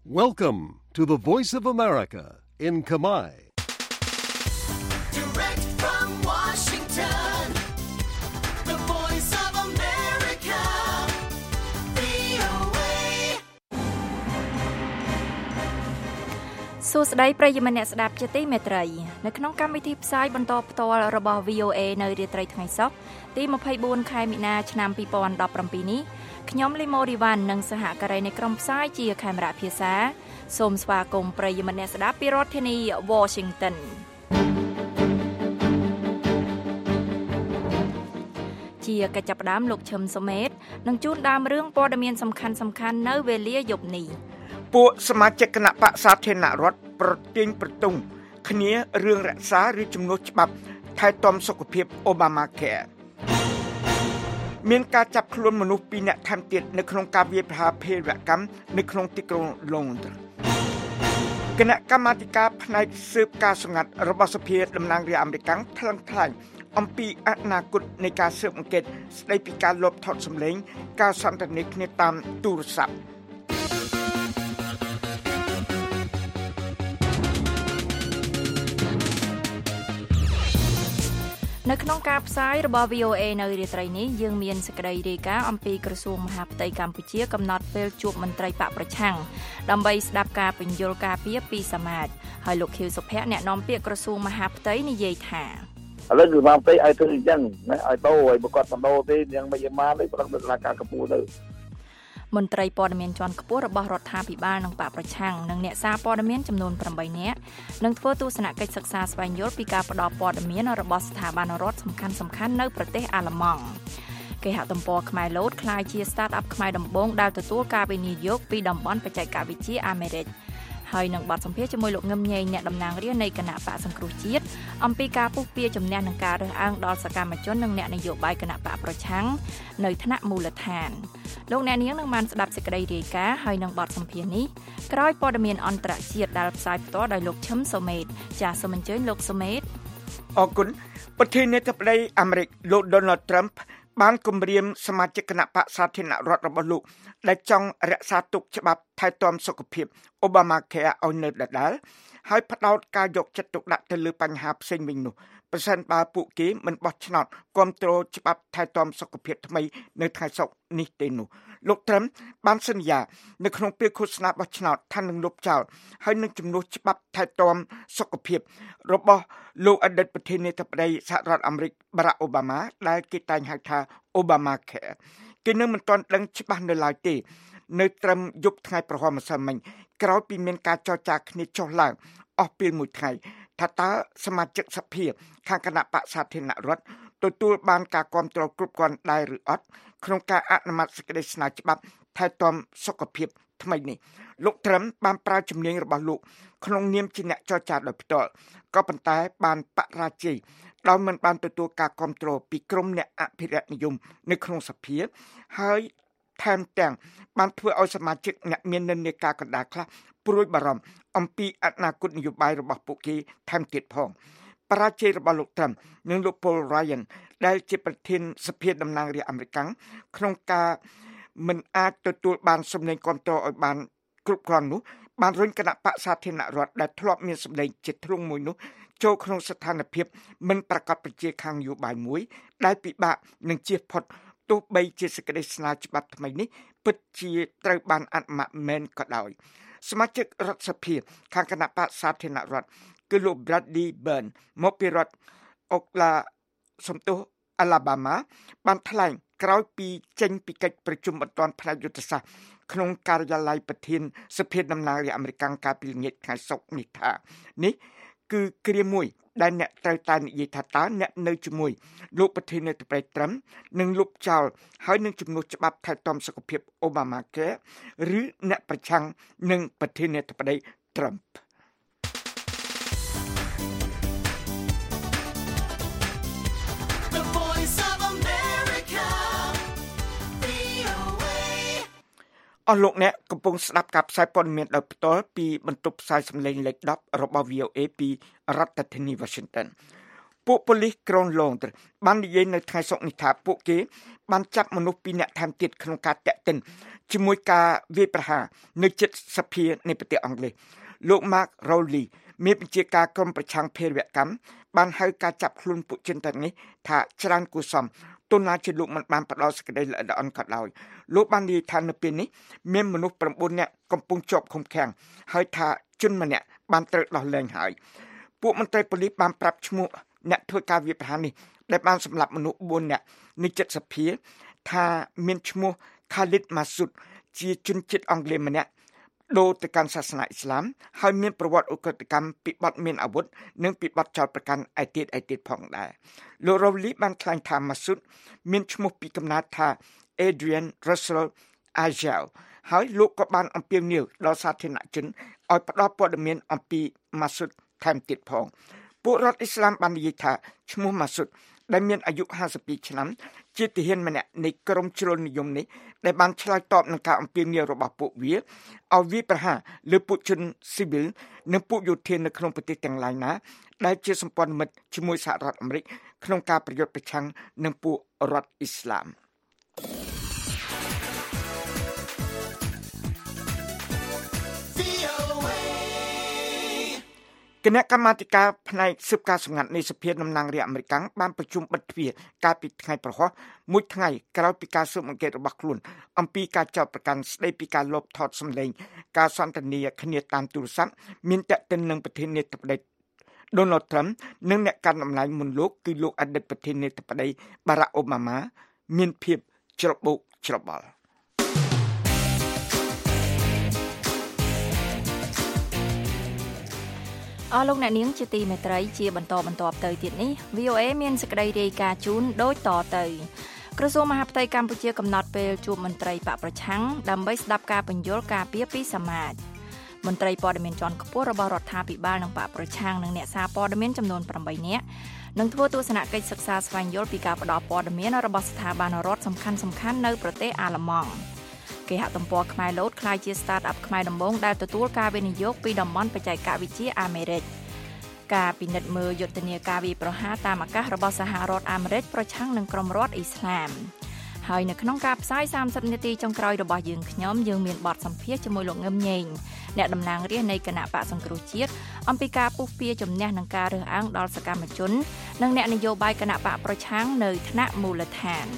Welcome to the Voice of America in Khmer. Direct from Washington, the Voice of America, VOA. សួស្តីប្រិយមិត្តអ្នកស្ដាប់ជាទីមេត្រីនៅក្នុងកម្មវិធីផ្សាយបន្តផ្ទាល់របស់ VOA នៅរាត្រីថ្ងៃសុក្រទី24ខែមីនាឆ្នាំ2017នេះខ្ញុំលីម៉ូរីវ៉ាន់និងសហការីនៃក្រុមផ្សាយជាខេមរៈភាសាសូមស្វាគមន៍ប្រិយមិត្តអ្នកស្ដាប់ពីរដ្ឋធានី Washington ជាកិច្ចចាប់ផ្ដើមលោកឈឹមសុមេតនឹងជួនដើមរឿងព័ត៌មានសំខាន់ៗនៅវេលាយប់នេះពួកសមាជិកគណៈបក្សសាធារណរដ្ឋប្រទាញប្រទង់គ្នារឿងរក្សាឬជំនួសច្បាប់ថែទាំសុខភាព Obamacare មានការចាប់ខ្លួនមនុស្ស2នាក់ថែមទៀតនៅក្នុងការវាយប្រហារភេរវកម្មនៅក្នុងទីក្រុងឡុងដឺគណៈកម្មាធិការផ្នែកស៊ើបការសម្ងាត់របស់សភាតំណាងរាស្ត្រអាមេរិកថ្លែងអំពីអនាគតនៃការស៊ើបអង្កេតស្ដីពីការលបថតសម្លេងការសន្ទនាគ្នាតាមទូរស័ព្ទនៅក្នុងការផ្សាយរបស់ VOA នៅរាត្រីនេះយើងមានសេចក្តីរាយការណ៍អំពីក្រសួងមហាផ្ទៃកម្ពុជាកំណត់ពេលជួបមន្ត្រីបកប្រឆាំងដើម្បីស្ដាប់ការពន្យល់ការពីសមាជហើយលោកខៀវសុភ័ក្រអ្នកនាំពាក្យក្រសួងមហាផ្ទៃនិយាយថាឥឡូវគឺមកផ្ទៃឲ្យធ្វើអញ្ចឹងណាឲ្យដោឲ្យបើគាត់មិនដោទេយ៉ាងមិនបានទេប្រឹងដំណើរការកម្ពុជាទៅមន្ត្រីព័ត៌មានជាន់ខ្ពស់របស់រដ្ឋាភិបាលនិងបកប្រឆាំងនិងអ្នកសារព័ត៌មានចំនួន8នាក់នឹងធ្វើទស្សនកិច្ចសិក្សាស្វែងយល់ពីការផ្តល់ព័ត៌មានរបស់ស្ថាប័នរដ្ឋសំខាន់ៗនៅប្រទេសអាល្លឺម៉ង់គេហទំព័រខ្មែរឡូតក្លាយជា Start-up ខ្មែរដំបូងដែលទទួលការវិនិយោគពីតំបន់បច្ចេកវិទ្យាអាមេរិកហើយនឹងបទសម្ភាសន៍ជាមួយលោកងឹមញែងអ្នកតំណាងរាស្ត្រនៃគណៈបកសង្គ្រោះជាតិអំពីការពុះពៀជំនះនឹងការរើសអើងដល់សកម្មជននិងអ្នកនយោបាយគណៈបកប្រឆាំងនៅថ្នាក់មូលដ្ឋានលោកអ្នកនាងនឹងបានស្ដាប់សេចក្តីរាយការណ៍ហើយនឹងបទសម្ភាសន៍នេះក្រោយព័ត៌មានអន្តរជាតិដែលផ្សាយផ្ទាល់ដោយលោកឈឹមសុមេតចាសសូមអញ្ជើញលោកសុមេតអរគុណប្រធានាធិបតីអាមេរិកលោក Donald Trump បានគម្រាមសមាជិកគណៈបក្សសាធារណរដ្ឋរបស់លោកដែលចង់រក្សាទុកច្បាប់ថែទាំសុខភាព Obamacare ឲ្យនៅដដែលហើយផ្ដោតការយកចិត្តទុកដាក់ទៅលើបញ្ហាផ្សេងវិញនោះប្រសិនបើពួកគេមិនបោះឆ្នោតគាំទ្រច្បាប់ថែទាំសុខភាពថ្មីនៅថ្ងៃសុក្រនេះទេនោះលោកត្រឹមបានសន្យានៅក្នុងពេលឃោសនាបោះឆ្នោតថានឹងលុបចោលហើយនឹងជំនួសច្បាប់ថែទាំសុខភាពរបស់លោកអតីតប្រធានាធិបតីសហរដ្ឋអាមេរិក Barack Obama ដែលគេតែងហៅថា Obamacare គេនឹងមិនទាន់ដឹងច្បាស់នៅឡើយទេនៅត្រឹមយប់ថ្ងៃប្រហ័សម្សិលមិញក្រោយពីមានការចរចាគ្នាចុះឡើងអស់ពេលមួយថ្ងៃថាតើសមាជិកសភាខាងគណៈបក្សសាធារណរដ្ឋទទួលបានការគាំទ្រគ្រប់គ្រាន់ដែរឬអត់ក្នុងការអនុម័តសេចក្តីស្នើច្បាប់ថែទាំសុខភាពថ្មីនេះលោកត្រឹមបានប្រើជំនាញរបស់លោកក្នុងនាមជាអ្នកចរចាដោយផ្ទាល់ក៏ប៉ុន្តែបានបរាជ័យដោយមិនបានទទួលការគាំទ្រពីក្រុមអ្នកអភិរក្សនិយមនៅក្នុងសភាហើយថែមទាំងបានធ្វើឲ្យសមាជិកអ្នកមាននិន្នាការកណ្ដាលខ្លះព្រួយបារម្ភអំពីអនាគតនយោបាយរបស់ពួកគេថែមទៀតផងបរាជ័យរបស់លោកត្រឹមនិងលោក Paul Ryan ដែលជាប្រធានសភាតំណាងរាស្ត្រអាមេរិកក្នុងការមិនអាចទទួលបានសំឡេងគាំទ្រឲ្យបានគ្រប់គ្រាន់នោះបានរុញគណៈបក្សសាធារណរដ្ឋដែលធ្លាប់មានសម្លេងជាធ្លុងមួយនោះចូលក្នុងស្ថានភាពមិនប្រកបប្រជាខាងនយោបាយមួយដែលពិបាកនឹងជៀសផុតទោះបីជាសេចក្តីស្នើច្បាប់ថ្មីនេះពិតជាត្រូវបានអនុម័តមែនក៏ដោយសមាជិករដ្ឋសភាខាងគណៈបក្សសាធារណរដ្ឋគឺលោក Bradley Byrne មកពីរដ្ឋAlabama បានថ្លែងក្រោយពីចេញពីកិច្ចប្រជុំបន្ទាន់ផ្នែកយុទ្ធសាស្ត្រក្នុងការិយាល័យប្រធានសភាតំណាងរាស្ត្រអាមេរិកកាលពីល្ងាចថ្ងៃសុក្រនេះថានេះគឺគ្រាមួយដែលអ្នកត្រូវតែនិយាយថាតើអ្នកនៅជាមួយលោកប្រធានាធិបតីត្រឹមនឹងលុបចោលហើយនឹងជំនួសច្បាប់ថែទាំសុខភាព Obamacare ឬអ្នកប្រឆាំងនឹងប្រធានាធិបតីត្រឹមអស់លោកអ្នកកំពុងស្ដាប់ការផ្សាយព័ត៌មានដោយផ្ទាល់ពីបន្ទប់ផ្សាយសំឡេងលេខ10របស់ VOA ពីរដ្ឋធានី Washington ពួកប៉ូលីសក្រុងឡុងឌ្របាននិយាយនៅថ្ងៃសុក្រនេះថាពួកគេបានចាប់មនុស្ស2នាក់ថែមទៀតក្នុងការតាក់ទិនជាមួយការវាយប្រហារនៅជិតសភានៃប្រទេសអង់គ្លេសលោក Mark Rowley មានបញ្ជាការក្រុមប្រឆាំងភេរវកម្មបានហៅការចាប់ខ្លួនពួកជនទាំងនេះថាច្រើនគួរសមទោះណាជាលោកមិនបានផ្ដល់សេចក្តីល្អិតល្អន់ក៏ដោយលោកបាននិយាយថានៅពេលនេះមានមនុស្ស9នាក់កំពុងជាប់ឃុំឃាំងហើយថាជនម្នាក់បានត្រូវដោះលែងហើយពួកមន្ត្រីប៉ូលីសបានប្រាប់ឈ្មោះអ្នកធ្វើការវាយប្រហារនេះដែលបានសម្លាប់មនុស្ស4នាក់នៅជិតសភាថាមានឈ្មោះ Khalid Masood ជាជនជាតិអង់គ្លេសម្នាក់ដូរទៅកាន់សាសនាអ៊ីស្លាមហើយមានប្រវត្តិឧក្រិដ្ឋកម្មពីបទមានអាវុធនិងពីបទចោទប្រកាន់ឯទៀតផងដែរលោក Rowley បានថ្លែងថា Masood មានឈ្មោះពីកំណើតថា Adrian Russell Agel ហើយលោកក៏បានអំពាវនាវដល់សាធារណជនឲ្យផ្ដល់ព័ត៌មានអំពី Masood ថែមទៀតផងពួករដ្ឋអ៊ីស្លាមបាននិយាយថាឈ្មោះ Masood ដែលមានអាយុ52ឆ្នាំជាទាហានម្នាក់នៃក្រុមជ្រុលនិយមនេះដែលបានឆ្លើយតបនឹងការអំពាវនាវរបស់ពួកវាឲ្យវាយប្រហារលើពួកជនស៊ីវិលនិងពួកយោធានៅក្នុងប្រទេសទាំងឡាយណាដែលជាសម្ព័ន្ធមិត្តជាមួយសហរដ្ឋអាមេរិកក្នុងការប្រយុទ្ធប្រឆាំងនឹងពួករដ្ឋអ៊ីស្លាមគណៈកម្មាធិការផ្នែកស៊ើបការណ៍សម្ងាត់នៃសភាតំណាងរាស្ត្រអាមេរិកបានប្រជុំបិទទ្វារកាលពីថ្ងៃប្រហោះមួយថ្ងៃក្រោយពីការស៊ើបអង្កេតរបស់ខ្លួនអំពីការចោទប្រកាន់ស្ដីពីការលបថតសម្លេងការសន្ទនាគ្នាតាមទូរស័ព្ទមានទាក់ទិននឹងប្រធានាធិបតី Donald Trump និងអ្នកកាន់តំណែងមុនលោកគឺលោកអតីតប្រធានាធិបតី Barack Obama មានភាពច្របូកច្របល់អស់លោកអ្នកនាងជាទីមេត្រីជាបន្តទៅទៀតនេះ VOA មានសេចក្តីរាយការណ៍ជូនដូចតទៅក្រសួងមហាផ្ទៃកម្ពុជាកំណត់ពេលជួបមន្ត្រីបកប្រឆាំងដើម្បីស្ដាប់ការបញ្យល់ការពីពីសមាជមន្ត្រីព័ត៌មានជាន់ខ្ពស់របស់រដ្ឋាភិបាលនិងបកប្រឆាំងនិងអ្នកសារព័ត៌មានចំនួន8នាក់នឹងធ្វើទស្សនកិច្ចសិក្សាស្វែងយល់ពីការផ្តល់ព័ត៌មានរបស់ស្ថាប័នរដ្ឋសំខាន់ៗនៅប្រទេសអាល្លឺម៉ង់គេហទំព័រខ្មែរឡូតក្លាយជា Start-up ខ្មែរដំបូងដែលទទួលការវិនិយោគពីតំបន់បច្ចេកវិទ្យាអាមេរិកការពិនិត្យមើលយុទ្ធនាការវាយប្រហារតាមអាកាសរបស់សហរដ្ឋអាមេរិកប្រឆាំងនឹងក្រុមរដ្ឋអ៊ីស្លាមហើយនៅក្នុងការផ្សាយ30នាទីចុងក្រោយរបស់យើងមានបទសម្ភាសន៍ជាមួយលោកងឹមញែងអ្នកតំណាងរាស្ត្រនៃគណៈបកសង្គ្រោះជាតិអំពីការពុះពៀជំនះនឹងការរើសអើងដល់សកម្មជននិងអ្នកនយោបាយគណៈបកប្រឆាំងនៅថ្នាក់មូលដ្ឋាន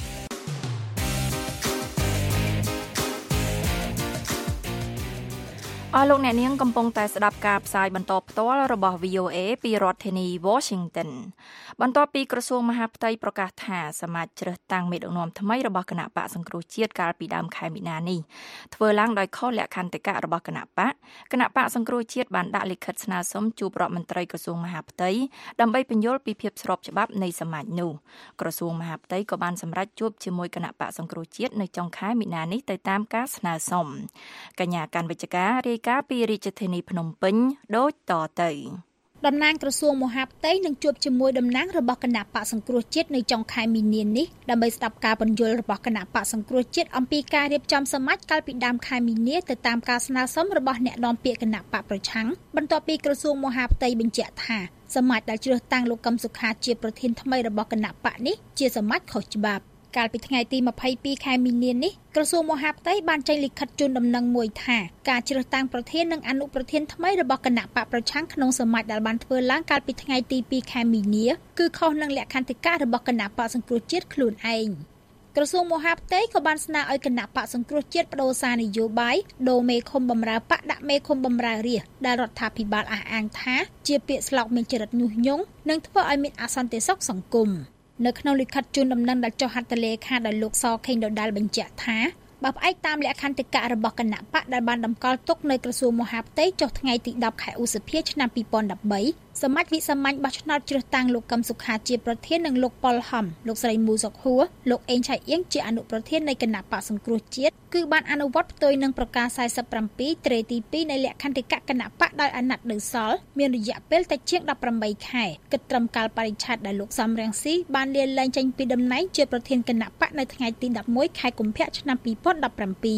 អស់លោកអ្នកនាងកំពុងតែស្ដាប់ការផ្សាយបន្តផ្ទាល់របស់ VOA ពីរដ្ឋធានី Washington បន្ទាប់ពីក្រសួងមហាផ្ទៃប្រកាសថាសមាជជ្រើសតាំងមេដឹកនាំថ្មីរបស់គណៈបកសង្គ្រោះជាតិកាលពីដើមខែមីនានេះធ្វើឡើងដោយខុសលក្ខន្តិកៈរបស់គណៈបកសង្គ្រោះជាតិបានដាក់លិខិតស្នើសុំជួបរដ្ឋមន្ត្រីក្រសួងមហាផ្ទៃដើម្បីពន្យល់ពីភាពស្របច្បាប់នៃសមាជនោះក្រសួងមហាផ្ទៃក៏បានសម្រេចជួបជាមួយគណៈបកសង្គ្រោះជាតិនៅចុងខែមីនានេះទៅតាមការស្នើសុំកញ្ញាកាន់វិជ្ជការការពីរាជធានីភ្នំពេញដូចតទៅតំណាងក្រសួងមហាផ្ទៃនឹងជួបជាមួយតំណាងរបស់គណៈបកសង្គ្រោះជាតិនៅចុងខែមីនានេះដើម្បីស្ដាប់ការពន្យល់របស់គណៈបកសង្គ្រោះជាតិអំពីការរៀបចំសមាជកាលពីដើមខែមីនាទៅតាមការស្នើសុំរបស់អ្នកនាំពាក្យគណៈបកប្រឆាំងបន្ទាប់ពីក្រសួងមហាផ្ទៃបញ្ជាក់ថាសមាជដែលជ្រើសតាំងលោកកឹមសុខាជាប្រធានថ្មីរបស់គណៈបកនេះជាសមាជខុសច្បាប់កាលពីថ្ងៃទី22ខែមីនានេះក្រសួងមហាផ្ទៃបានចេញលិខិតជូនដំណឹងមួយថាការជ្រើសតាំងប្រធាននិងអនុប្រធានថ្មីរបស់គណៈបកប្រឆាំងក្នុងសមាជដែលបានធ្វើឡើងកាលពីថ្ងៃទី2ខែមីនាគឺខុសនឹងលក្ខន្តិកៈរបស់គណៈបកសង្គ្រោះជាតិខ្លួនឯងក្រសួងមហាផ្ទៃក៏បានស្នើឲ្យគណៈបកសង្គ្រោះជាតិបដូរសារនយោបាយដូរមេឃុំបម្រើបកដាក់មេឃុំបម្រើរាស្ត្រដែលរដ្ឋាភិបាលអះអាងថាជាពាក្យស្លោកមានចរិតញុះញង់និងធ្វើឲ្យមានអសន្តិសុខសង្គមនៅក្នុងលិខិតជូនដំណឹងដែលចុះហត្ថលេខាដោយលោកសខេងដដាលបញ្ជាក់ថាបើផ្អែកតាមលក្ខន្តិកៈរបស់គណៈបកដែលបានតម្កល់ទុកនៅក្រសួងមហាផ្ទៃចុះថ្ងៃទី10ខែឧសភាឆ្នាំ2013សមាជវិសាមញ្ញបោះឆ្នោតជ្រើសតាំងលោកកឹមសុខាជាប្រធាននិងលោកប៉ុលហំលោកស្រីមូសុកហួរលោកអេងឆៃអៀងជាអនុប្រធាននៃគណៈបកសង្គ្រោះជាតិគឺបានអនុវត្តផ្ទុយនឹងប្រកាស47ត្រេទី2នៃលក្ខន្តិកៈគណៈបកដោយអាណត្តិនៅសល់មានរយៈពេលតែជាង18ខែគិតត្រឹមកាលបរិច្ឆេទដែលលោកសំរងស៊ីបានលាលែងចេញពីតំណែងជាប្រធានគណៈបកនៅថ្ងៃទី11ខែកុម្ភៈឆ្នាំ2017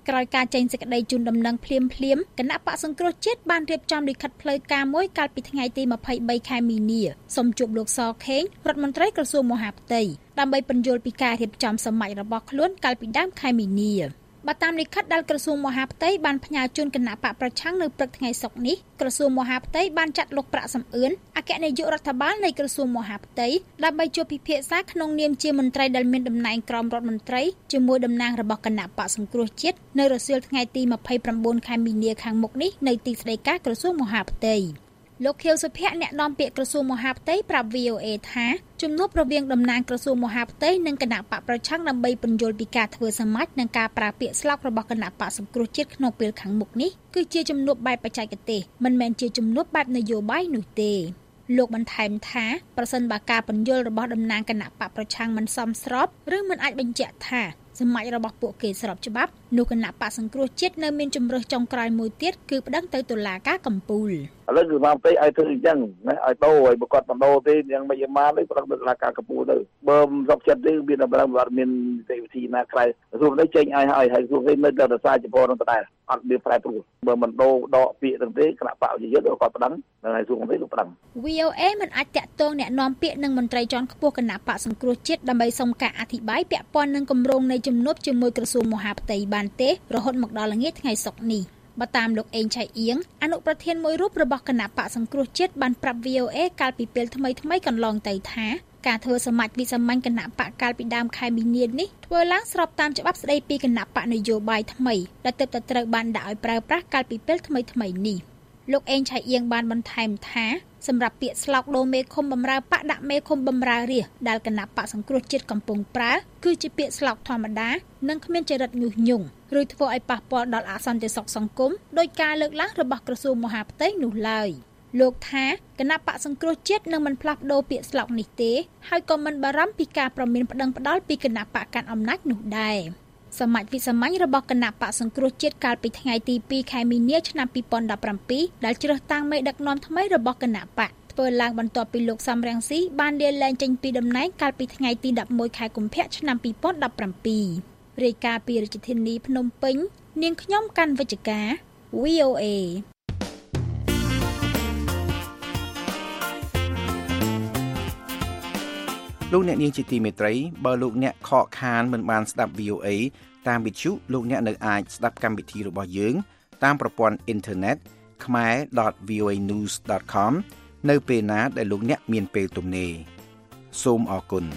ក្រោយការចេញសេចក្តីជូនដំណឹងភ្លាមគណៈបកសង្គ្រោះជាតិបានរៀបចំលិខិតផ្លូវការមួយកាលពីថ្ងៃទី23ខែមីនាសូមជួបលោកសខេងរដ្ឋមន្ត្រីក្រសួងមហាផ្ទៃដើម្បីពន្យល់ពីការរៀបចំសម័យរបស់ខ្លួនកាលពីដើមខែមីនាបើតាមលិខិតដែលក្រសួងមហាផ្ទៃបានផ្ញើជូនគណៈបកប្រឆាំងនៅព្រឹកថ្ងៃសុក្រនេះក្រសួងមហាផ្ទៃបានចាត់លោកប្រាក់សំអឿនអគ្គនាយករដ្ឋបាលនៃក្រសួងមហាផ្ទៃដើម្បីជួបពិភាក្សាក្នុងនាមជាមន្ត្រីដែលមានតំណែងក្រមរដ្ឋមន្ត្រីជាមួយតំណាងរបស់គណៈបកសង្គ្រោះជាតិនៅរសៀលថ្ងៃទី29ខែមីនាខាងមុខនេះនៅទីស្តីការក្រសួងមហាផ្ទៃលោកខៀវសុភ័ក្រអ្នកនាំពាក្យក្រសួងមហាផ្ទៃប្រាប់ VOA ថាជំនួបរវាងតំណាងក្រសួងមហាផ្ទៃនិងគណៈបកប្រឆាំងដើម្បីពន្យល់ពីការធ្វើសមាជនិងការប្រើពាក្យស្លោករបស់គណៈបកសង្គ្រោះជាតិក្នុងពេលខាងមុខនេះគឺជាជំនួបបែបបច្ចេកទេសមិនមែនជាជំនួបបែបនយោបាយនោះទេលោកបន្ថែមថាប្រសិនបើការពន្យល់របស់តំណាងគណៈបកប្រឆាំងមិនសមស្របឬមិនអាចបញ្ជាក់ថាសមត្ថរបស់ពួកគេស្របច្បាប់នោះគណៈបកសង្គ្រោះជាតិនៅមានជំរើសចុងក្រោយមួយទៀតគឺប្តឹងទៅតុលាការកំពូលឥឡូវគឺមកទៅឲ្យធ្វើអញ្ចឹងណាឲ្យដូរឲ្យបើគាត់បណ្ដោទេយ៉ាងមិនយ៉ាងម៉េចទេប្តឹងទៅតុលាការកំពូលទៅបើមិនសុខចិត្តទេមានតម្រូវអត់មាននីតិវិធីណាក្រៅព្រោះនេះចេញឲ្យហើយព្រោះគេនៅតែរសារចំពោះនឹងដដែលអត់មានប្រែប្រួលបើមិនដូរដកពាក្យទាំងទេគណៈបកយុទ្ធគាត់ប្តឹងនឹងឲ្យសួរទេលោកប្តឹង VOA មិនអាចតាក់ទងแนะនាំពាក្យនឹងមន្ត្រីជាន់ខ្ពស់គណៈបកសង្គ្រោះជាតិដើម្បីសុំការអធិប្បាយពាក់ព័ន្ធនឹងគម្រោងនៃជំនួបជាមួយក្រសួងមហាផ្ទៃបានទេរហូតមកដល់ល្ងាចថ្ងៃសុក្រនេះបើតាមលោកអេងឆៃអៀងអនុប្រធានមួយរូបរបស់គណៈបកសង្គ្រោះជាតិបានប្រាប់ VOA កាលពីពេលថ្មីកន្លងទៅថាការធ្វើសមាជវិសាមញ្ញគណៈបកកាលពីដើមខែមីនានេះធ្វើឡើងស្របតាមច្បាប់ស្តីពីគណៈបកនយោបាយថ្មីដែលទើបតែត្រូវបានដាក់ឲ្យប្រើប្រាស់កាលពីពេលថ្មីនេះលោកអេងឆៃអៀងបានបន្ថែមថាសម្រាប់ពាក្យស្លោកដូមេឃុំបំរើបកដាក់មេឃុំបំរើរាស្ត្រដែលគណៈបកសង្គ្រោះជាតិកំពុងប្រើគឺជាពាក្យស្លោកធម្មតានិងគ្មានចរិតញុះញង់ឬធ្វើឲ្យប៉ះពាល់ដល់អសន្តិសុខសង្គមដោយការលើកឡើងរបស់ក្រសួងមហាផ្ទៃនោះឡើយលោកថាគណៈបកសង្គ្រោះជាតិនឹងមិនផ្លាស់ប្ដូរពាក្យស្លោកនេះទេហើយក៏មិនបារម្ភពីការប្រមានប្តឹងផ្ដាល់ពីគណៈបកកាន់អំណាចនោះដែរសមាជវិសាមញ្ញរបស់គណៈបកសង្គ្រោះជាតិកាលពីថ្ងៃទី2ខែមីនាឆ្នាំ2017ដែលជ្រើសតាំងមេដឹកនាំថ្មីរបស់គណៈបកធ្វើឡើងបន្ទាប់ពីលោកសំរងស៊ីបានលាលែងចេញពីតំណែងកាលពីថ្ងៃទី11ខែកុម្ភៈឆ្នាំ2017រាយការណ៍ពីរាជធានីភ្នំពេញនាងខ្ញុំកាន់វិជ្ជការ VOA លោកអ្នកនាងជាទីមេត្រីបើលោកអ្នកខកខានមិនបានស្ដាប់ VOA តាមវិទ្យុលោកអ្នកនៅអាចស្ដាប់កម្មវិធីរបស់យើងតាមប្រព័ន្ធអ៊ីនធឺណិត khmer.voanews.com នៅពេលណាដែលលោកអ្នកមានពេលទំនេរសូមអរគុណ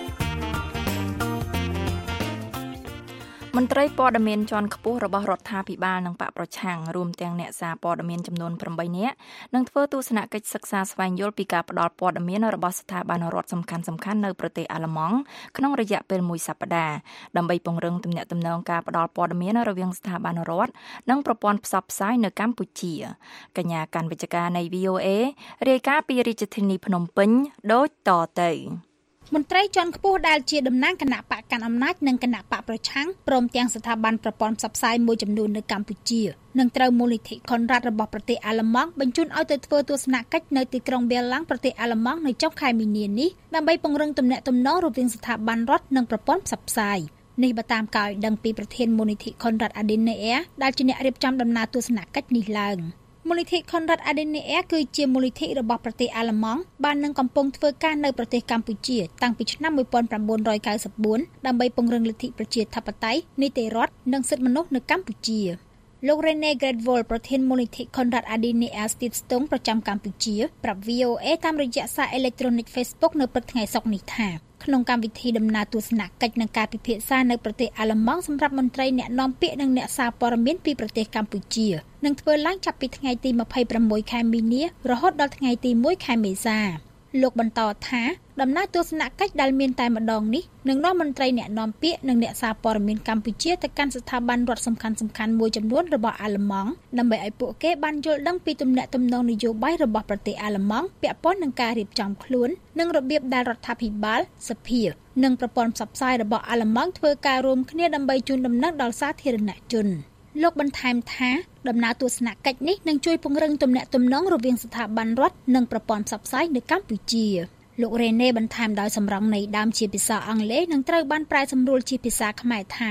មន្ត្រីព័ត៌មានជាន់ខ្ពស់របស់រដ្ឋាភិបាលនិងបកប្រឆាំងរួមទាំងអ្នកសារព័ត៌មានចំនួន8នាក់នឹងធ្វើទស្សនកិច្ចសិក្សាស្វែងយល់ពីការផ្តល់ព័ត៌មានរបស់ស្ថាប័នរដ្ឋសំខាន់ៗនៅប្រទេសអាល្លឺម៉ង់ក្នុងរយៈពេល1សប្តាហ៍ដើម្បីពង្រឹងទំនាក់ទំនងការផ្តល់ព័ត៌មានរវាងស្ថាប័នរដ្ឋនិងប្រព័ន្ធផ្សព្វផ្សាយនៅកម្ពុជាកញ្ញាកាន់វិជ្ជការនៃ VOA រាយការណ៍ពីរាជធានីភ្នំពេញដូចតទៅមន្ត្រីជាន់ខ្ពស់ដែលជាតំណាងគណៈបកកាន់អំណាចនិងគណៈបកប្រឆាំងព្រមទាំងស្ថាប័នប្រព័ន្ធផ្សព្វផ្សាយមួយចំនួននៅកម្ពុជានឹងត្រូវមូលនិធិខុនរ៉ាត់របស់ប្រទេសអាល្លឺម៉ង់បញ្ជូនឲ្យទៅធ្វើទស្សនកិច្ចនៅទីក្រុងបៀឡាំងប្រទេសអាល្លឺម៉ង់នៅចុងខែមីនានេះដើម្បីពង្រឹងទំនាក់ទំនងរវាងស្ថាប័នរដ្ឋនិងប្រព័ន្ធផ្សព្វផ្សាយនេះបើតាមការឲ្យដឹងពីប្រធានមូលនិធិខុនរ៉ាត់អាឌីនណេអែដែលជាអ្នករៀបចំដំណើរទស្សនកិច្ចនេះឡើងមូលនិធិខុនរ៉ាត់អាឌីនណេអែគឺជាមូលនិធិរបស់ប្រទេសអាល្លឺម៉ង់បាននឹងកំពុងធ្វើការនៅប្រទេសកម្ពុជាតាំងពីឆ្នាំ1994ដើម្បីពង្រឹងលទ្ធិប្រជាធិបតេយ្យនីតិរដ្ឋនិងសិទ្ធិមនុស្សនៅកម្ពុជាលោក Rene Gradwell ប្រធានមូលនិធិ Conrad Adenauer Stiftung ប្រចាំកម្ពុជាប្រាប់ VOA តាមរយៈសារអេឡិចត្រូនិក Facebook នៅព្រឹកថ្ងៃសុក្រនេះថាក្នុងកម្មវិធីដំណើរទស្សនកិច្ចនិងការពិភាក្សានៅប្រទេសអាល្លឺម៉ង់សម្រាប់មន្ត្រីអ្នកនាំពាក្យនិងអ្នកសារព័ត៌មានពីប្រទេសកម្ពុជានឹងធ្វើឡើងចាប់ពីថ្ងៃទី26ខែមីនារហូតដល់ថ្ងៃទី1ខែមេសាលោកបន្តថាដំណើរទស្សនកិច្ចដែលមានតែម្ដងនេះនឹងនាំមន្ត្រីអ្នកនាំពាក្យនិងអ្នកសារព័ត៌មានកម្ពុជាទៅកាន់ស្ថាប័នរដ្ឋសំខាន់ៗមួយចំនួនរបស់អាល្លឺម៉ង់ដើម្បីឲ្យពួកគេបានយល់ដឹងពីទំនាក់ទំនងនយោបាយរបស់ប្រទេសអាល្លឺម៉ង់ពាក់ព័ន្ធនឹងការរៀបចំខ្លួននិងរបៀបដែលរដ្ឋាភិបាលសភានិងប្រព័ន្ធផ្សព្វផ្សាយរបស់អាល្លឺម៉ង់ធ្វើការរួមគ្នាដើម្បីជូនដំណឹងដល់សាធារណជនលោកបន្ថែមថាដំណើរទស្សនកិច្ចនេះនឹងជួយពង្រឹងទំនាក់ទំនងរវាងស្ថាប័នរដ្ឋនិងប្រព័ន្ធផ្សព្វផ្សាយនៅកម្ពុជាលោករ៉េណេបន្ថែមដោយសម្រង់នៃដើមជាភាសាអង់គ្លេសនឹងត្រូវបានប្រែសម្រួលជាភាសាខ្មែរថា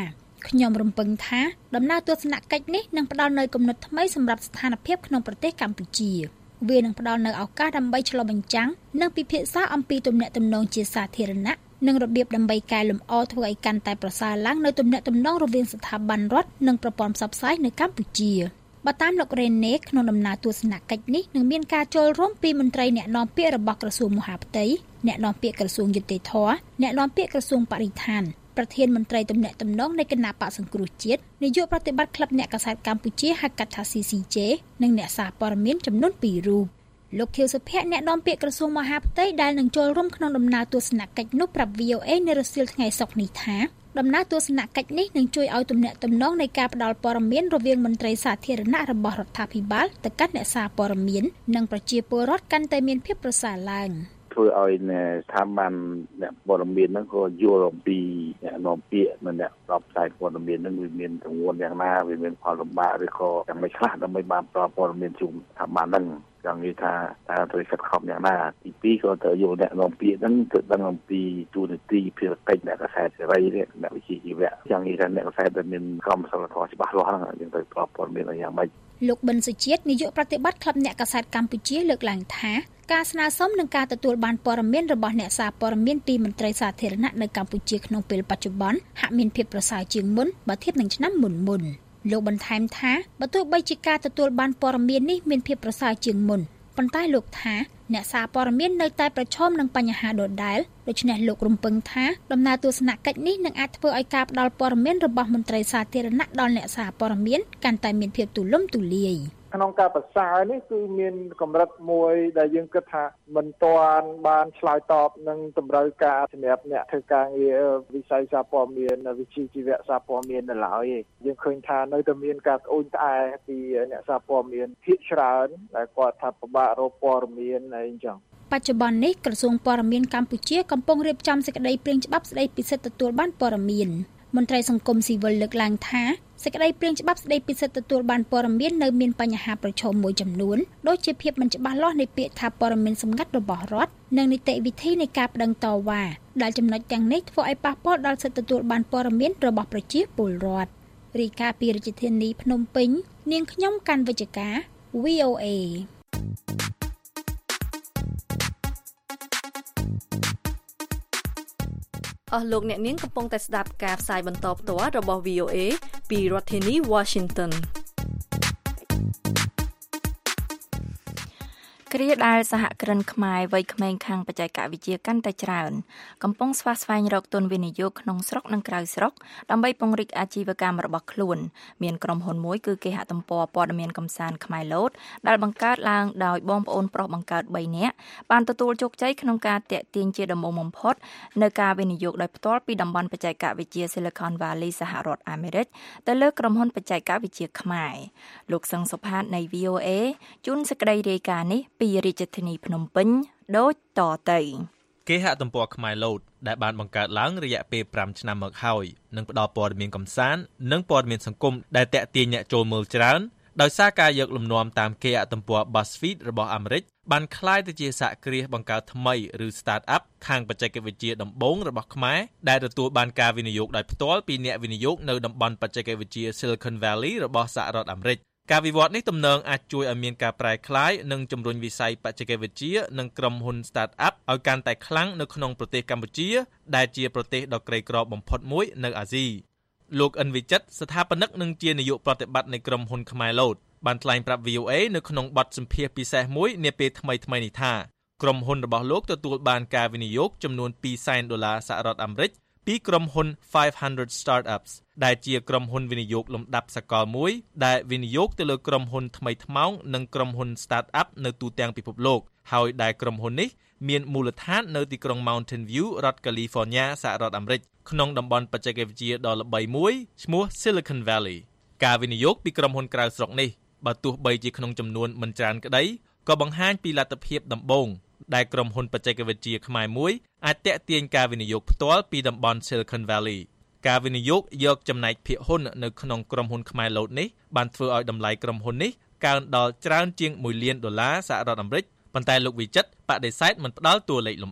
ខ្ញុំរំពឹងថាដំណើរទស្សនកិច្ចនេះនឹងផ្ដល់នូវគំនិតថ្មីសម្រាប់ស្ថានភាពក្នុងប្រទេសកម្ពុជាវានឹងផ្ដល់នូវឱកាសដើម្បីឆ្លុះបញ្ចាំងនិងពិភាក្សាអំពីទំនាក់ទំនងជាសាធារណៈនិងរបៀបដើម្បីកែលម្អធ្វើឲ្យកាន់តែប្រសើរឡើងនៅទំនាក់ទំនងរវាងស្ថាប័នរដ្ឋនិងប្រព័ន្ធផ្សព្វផ្សាយនៅកម្ពុជាបើតាមលោករ៉េណេក្នុងដំណើរទស្សនកិច្ចនេះនឹងមានការចូលរួមពីមន្ត្រីអ្នកនាំពាក្យរបស់ក្រសួងមហាផ្ទៃអ្នកនាំពាក្យក្រសួងយុតិធធម៌អ្នកនាំពាក្យក្រសួងបរិស្ថានប្រធានមន្ត្រីទំនាក់ទំនងនៃគណៈបកសង្គ្រោះជាតិនាយកប្រតិបត្តិក្លឹបអ្នកកាសែតកម្ពុជាហៅកាត់ថា CCJ និងអ្នកសារព័ត៌មានចំនួន2រូបលោកខៀវសុភ័ក្រអ្នកនាំពាក្យក្រសួងមហាផ្ទៃដែលនឹងចូលរួមក្នុងដំណើរទស្សនកិច្ចនោះប្រាប់ VOA នៅរសៀលថ្ងៃសុក្រនេះថាដំណើរទស្សនកិច្ចនេះនឹងជួយឲ្យទំនាក់ទំនងនៃការផ្តល់ព័ត៌មានរវាងមន្ត្រីសាធារណៈរបស់រដ្ឋាភិបាលទៅកាន់អ្នកសារព័ត៌មាននិងប្រជាពលរដ្ឋកាន់តែមានភាពប្រសើរឡើងធ្វើឲ្យស្ថាប័នអ្នកព័ត៌មានហ្នឹងក៏យល់អំពីអ្នកនាំពាក្យនិងអ្នកផ្សព្វផ្សាយព័ត៌មានហ្នឹងវាមានទង្វើយ៉ាងណាវាមានផលលំបាកឬក៏យ៉ាងម៉េចខ្លះដើម្បីបានផ្តល់ព័ត៌មានជូនស្ថាប័នហ្នឹងយ៉ាងនេះថាតើត្រូវខិតខំយ៉ាងណាទី2ក៏ត្រូវយកអ្នកនាំពាក្យហ្នឹងទៅដឹងអំពីទូនាទីភារកិច្ចអ្នកកាសែតសេរីអ្នកវិជ្ជាជីវៈយ៉ាងនេះថាអ្នកកាសែតដែលមានក្រមសីលធម៌ច្បាស់លាស់ហ្នឹងយើងត្រូវផ្តល់ព័ត៌មានឲ្យយ៉ាងម៉េចលោកប៊ិនសុជាតិនាយកប្រតិបត្តិក្លឹបអ្នកកាសែតកម្ពុជាលើកឡើងថាការស្នើសុំនឹងការទទួលបានព័ត៌មានរបស់អ្នកសារព័ត៌មានពីមន្ត្រីសាធារណៈនៅកម្ពុជាក្នុងពេលបច្ចុប្បន្នហាក់មានភាពប្រសើរជាងមុនបើធៀបនឹងឆ្នាំមុនលោកបន្ថែមថាបើទោះបីជាការទទួលបានព័ត៌មាននេះមានភាពប្រសើរជាងមុនប៉ុន្តែលោកថាអ្នកសារព័ត៌មាននៅតែប្រឈមនឹងបញ្ហាដដែលដូច្នេះលោករំពឹងថាដំណើរទស្សនកិច្ចនេះនឹងអាចធ្វើឲ្យការផ្តល់ព័ត៌មានរបស់មន្ត្រីសាធារណៈដល់អ្នកសារព័ត៌មានកាន់តែមានភាពទូលំទូលាយក្នុងការប្រសើរនេះគឺមានកម្រិតមួយដែលយើងគិតថាមិនទាន់បានឆ្លើយតបនឹងតម្រូវការសម្រាប់អ្នកធ្វើការងារវិស័យសារព័ត៌មានវិជ្ជាជីវៈសារព័ត៌មាននៅឡើយយើងឃើញថានៅតែមានការត្អូញត្អែពីអ្នកសារព័ត៌មានភាគច្រើនដែលគាត់ថាពិបាករកព័ត៌មានអីចឹងបច្ចុប្បន្ននេះក្រសួងព័ត៌មានកម្ពុជាកំពុងរៀបចំសេចក្តីព្រាងច្បាប់ស្តីពីសិទ្ធិទទួលបានព័ត៌មានមន្ត្រីសង្គមស៊ីវិលលើកឡើងថាសេចក្តីព្រាងច្បាប់ស្តីពីសិទ្ធិទទួលបានព័ត៌មាននៅមានបញ្ហាប្រឈមមួយចំនួនដូចជាភាពមិនច្បាស់លាស់នៃពាក្យថាព័ត៌មានសម្ងាត់របស់រដ្ឋនិងនីតិវិធីនៃការប្តឹងតវ៉ាដែលចំណុចទាំងនេះធ្វើឲ្យប៉ះពាល់ដល់សិទ្ធិទទួលបានព័ត៌មានរបស់ប្រជាពលរដ្ឋរាយការណ៍ពីរាជធានីភ្នំពេញនាងខ្ញុំកាន់វិជ្ជការ VOA អស់លោកអ្នកនាងកំពុងតែស្ដាប់ការផ្សាយបន្តផ្ទាល់របស់ VOA ពីរដ្ឋធានី Washington គ្រាដែលសហគ្រិនខ្មែរវ័យក្មេងខាងបច្ចេកវិទ្យាកាន់តែច្រើនកំពុងស្វះស្វែងរកទុនវិនិយោគក្នុងស្រុកនិងក្រៅស្រុកដើម្បីពង្រីកអាជីវកម្មរបស់ខ្លួនមានក្រុមហ៊ុនមួយគឺគេហទំព័រព័ត៌មានកំសាន្តខ្មែរឡូតដែលបង្កើតឡើងដោយបងប្អូនប្រុសបង្កើត3នាក់បានទទួលជោគជ័យក្នុងការទាក់ទាញជាដំបូងបំផុតនៅការវិនិយោគដោយផ្ទាល់ពីតំបន់បច្ចេកវិទ្យា Silicon Valley សហរដ្ឋអាមេរិកទៅលើក្រុមហ៊ុនបច្ចេកវិទ្យាខ្មែរលោកសឹងសុផាតនៃ VOA ជូនសេចក្តីរាយការណ៍នេះពីរាជធានីភ្នំពេញដូចតទៅគេហទំព័រខ្មែរឡូតដែលបានបង្កើតឡើងរយៈពេល5ឆ្នាំមកហើយនឹងផ្ដល់ព័ត៌មានកំសាន្តនិងព័ត៌មានសង្គមដែលទាក់ទាញអ្នកចូលមើលច្រើនដោយសារការយកលំនាំតាមគេហទំព័រ BuzzFeed របស់អាមេរិកបានក្លាយទៅជាសហគ្រាសបង្កើតថ្មីឬ Start-up ខាងបច្ចេកវិទ្យាដំបូងរបស់ខ្មែរដែលទទួលបានការវិនិយោគដោយផ្ទាល់ពីអ្នកវិនិយោគនៅតំបន់បច្ចេកវិទ្យា Silicon Valley របស់សហរដ្ឋអាមេរិកការវិវត្តនេះទំនងអាចជួយឲ្យមានការប្រែក្លាយនិងជំរុញវិស័យបច្ចេកវិទ្យានិងក្រុមហ៊ុន Start-up ឲ្យកាន់តែខ្លាំងនៅក្នុងប្រទេសកម្ពុជាដែលជាប្រទេសដ៏ក្រីក្របំផុតមួយនៅអាស៊ីលោកអិនវិចិត្រស្ថាបនិកនិងជានាយកប្រតិបត្តិនៃក្រុមហ៊ុនខ្មែរឡូតបានថ្លែងប្រាប់ VOA នៅក្នុងបទសម្ភាសន៍ពិសេសមួយនាពេលថ្មីៗនេះថាក្រុមហ៊ុនរបស់លោកទទួលបានការវិនិយោគចំនួន$200,000សហរដ្ឋអាមេរិកពីក្រុមហ៊ុន500 Startups ដែលជាក្រុមហ៊ុនវិនិយោគលំដាប់សកលមួយដែលវិនិយោគទៅលើក្រុមហ៊ុនថ្មីថ្មោងនិងក្រុមហ៊ុន Startup នៅទូទាំងពិភពលោកហើយដែលក្រុមហ៊ុននេះមានមូលដ្ឋាននៅទីក្រុង Mountain View រដ្ឋ California សហរដ្ឋអាមេរិកក្នុងតំបន់បច្ចេកវិទ្យាដ៏ល្បីមួយឈ្មោះ Silicon Valley ការវិនិយោគពីក្រុមហ៊ុនក្រៅស្រុកនេះបើទោះបីជាក្នុងចំនួនមិនច្រើនក្តីក៏បង្ហាញពីលទ្ធភាពដំបូងដែលក្រុមហ៊ុនបច្ចេកវិទ្យាខ្មែរមួយអាចទាក់ទាញការវិនិយោគផ្ទាល់ពីតំបន់ Silicon Valley ការវិនិយោគយកចំណែកភាគហ៊ុននៅក្នុងក្រុមហ៊ុនខ្មែរឡូតនេះបានធ្វើឲ្យតម្លៃក្រុមហ៊ុននេះកើនដល់ច្រើនជាង$1 លានសហរដ្ឋអាមេរិកប៉ុន្តែលោកវិចិត្របដិសេធមិនផ្ដល់តួលេខលម្អិត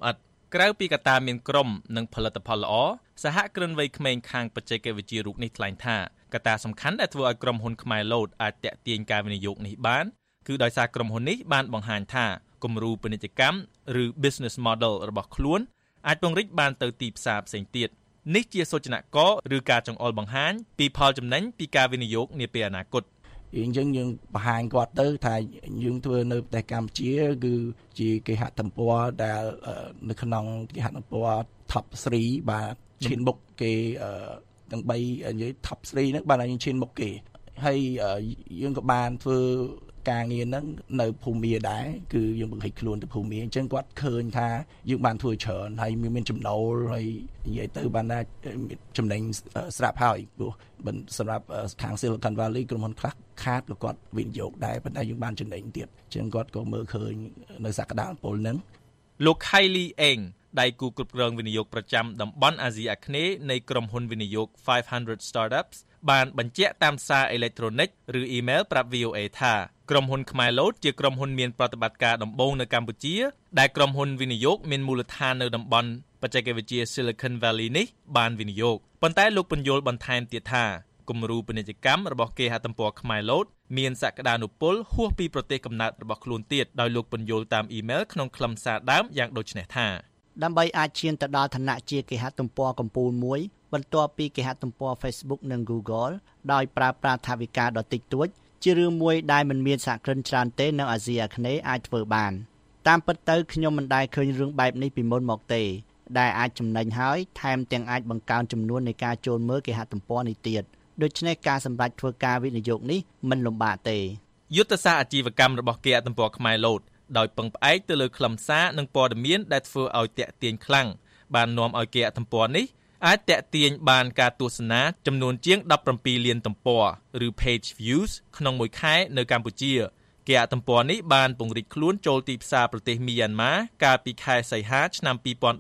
ក្រៅពីកត្តាមានក្រុមនិងផលិតផលល្អសហគ្រិនវ័យក្មេងខាងបច្ចេកវិទ្យារូបនេះថ្លែងថាកត្តាសំខាន់ដែលធ្វើឲ្យក្រុមហ៊ុនខ្មែរឡូតអាចទាក់ទាញការវិនិយោគនេះបានគឺដោយសារក្រុមហ៊ុននេះបានបង្ហាញថាគំរូពាណិជ្ជកម្មឬ business model របស់ខ្លួនអាចពង្រីកបានទៅទីផ្សារផ្សេងទៀតនេះជាសូចនាករឬការចង្អុលបង្ហាញពីផលចំណេញពីការវិនិយោគនាពេលអនាគតអញ្ចឹងយើងបង្ហាញគាត់ទៅថាយើងធ្វើនៅប្រទេសកម្ពុជាគឺជាគេហទំព័រដែលនៅក្នុងគេហទំព័រ top 3 បាទឈានមុខគេទាំង3និយាយ top 3 ហ្នឹងបានយើងឈានមុខគេហើយយើងក៏បានធ្វើការងារហ្នឹងនៅភូមាដែរគឺយើងបង្ហាញខ្លួនទៅភូមាអញ្ចឹងគាត់ឃើញថាយើងបានធ្វើច្រើនហើយមានចំណូលហើយនិយាយទៅបានថាចំណេញស្រាប់ហើយព្រោះសម្រាប់ខាង Silicon Valley ក្រុមហ៊ុនខ្លះខាតក៏គាត់វិនិយោគដែរប៉ុន្តែយើងបានចំណេញទៀតអញ្ចឹងគាត់ក៏មើលឃើញនៅសក្តានុពលហ្នឹងលោក Kylie Eng ដៃគូគ្រប់គ្រងវិនិយោគប្រចាំតំបន់អាស៊ីអាគ្នេយ៍នៃក្រុមហ៊ុនវិនិយោគ500 Startups បានបញ្ជាក់តាមសារអេឡិចត្រូនិកឬអ៊ីមែលប្រាប់ VOA ថាក្រុមហ៊ុនខ្មែរឡូតជាក្រុមហ៊ុនមានប្រតិបត្តិការដំបូងនៅកម្ពុជាដែលក្រុមហ៊ុនវិនិយោគមានមូលដ្ឋាននៅតំបន់បច្ចេកវិទ្យា Silicon Valley នេះបានវិនិយោគប៉ុន្តែលោកបញ្យល់បន្ថែមទៀតថាគំរូពាណិជ្ជកម្មរបស់គេហទំព័រខ្មែរឡូតមានសក្តានុពលហួសពីប្រទេសកំណើតរបស់ខ្លួនទៀតដោយលោកបញ្យល់តាមអ៊ីមែលក្នុងខ្លឹមសារដើមយ៉ាងដូចនេះថាដើម្បីអាចឈានទៅដល់ឋានៈជាគេហទំព័រកំពូលមួយបន្ទាប់ពីគេហទំព័រ Facebook និង Google ដោយប្រើប្រាស់ថវិកាដ៏តិចតួចជារឿងមួយដែលមិនមានសហគ្រិនច្រើនទេនៅអាស៊ីអាគ្នេយ៍អាចធ្វើបានតាមពិតទៅខ្ញុំមិនដែលឃើញរឿងបែបនេះពីមុនមកទេដែលអាចចំណេញហើយថែមទាំងអាចបង្កើនចំនួននៃការចូលមើលគេហទំព័រនេះទៀតដូច្នេះការសម្រេចធ្វើការវិនិយោគនេះមិនលំបាកទេយុទ្ធសាស្ត្រអាជីវកម្មរបស់គេហទំព័រខ្មែរឡូតដោយពឹងផ្អែកទៅលើខ្លឹមសារនិងព័ត៌មានដែលធ្វើឲ្យតាក់ទាញខ្លាំងបាននាំឲ្យគេហទំព័រនេះអាចតាក់ទាញបានការទស្សនាចំនួនជាង17លានទំព័រឬ page views ក្នុងមួយខែនៅកម្ពុជាគេហទំព័រនេះបានពង្រីកខ្លួនចូលទីផ្សារប្រទេសមីយ៉ាន់ម៉ាកាលពីខែសីហាឆ្នាំ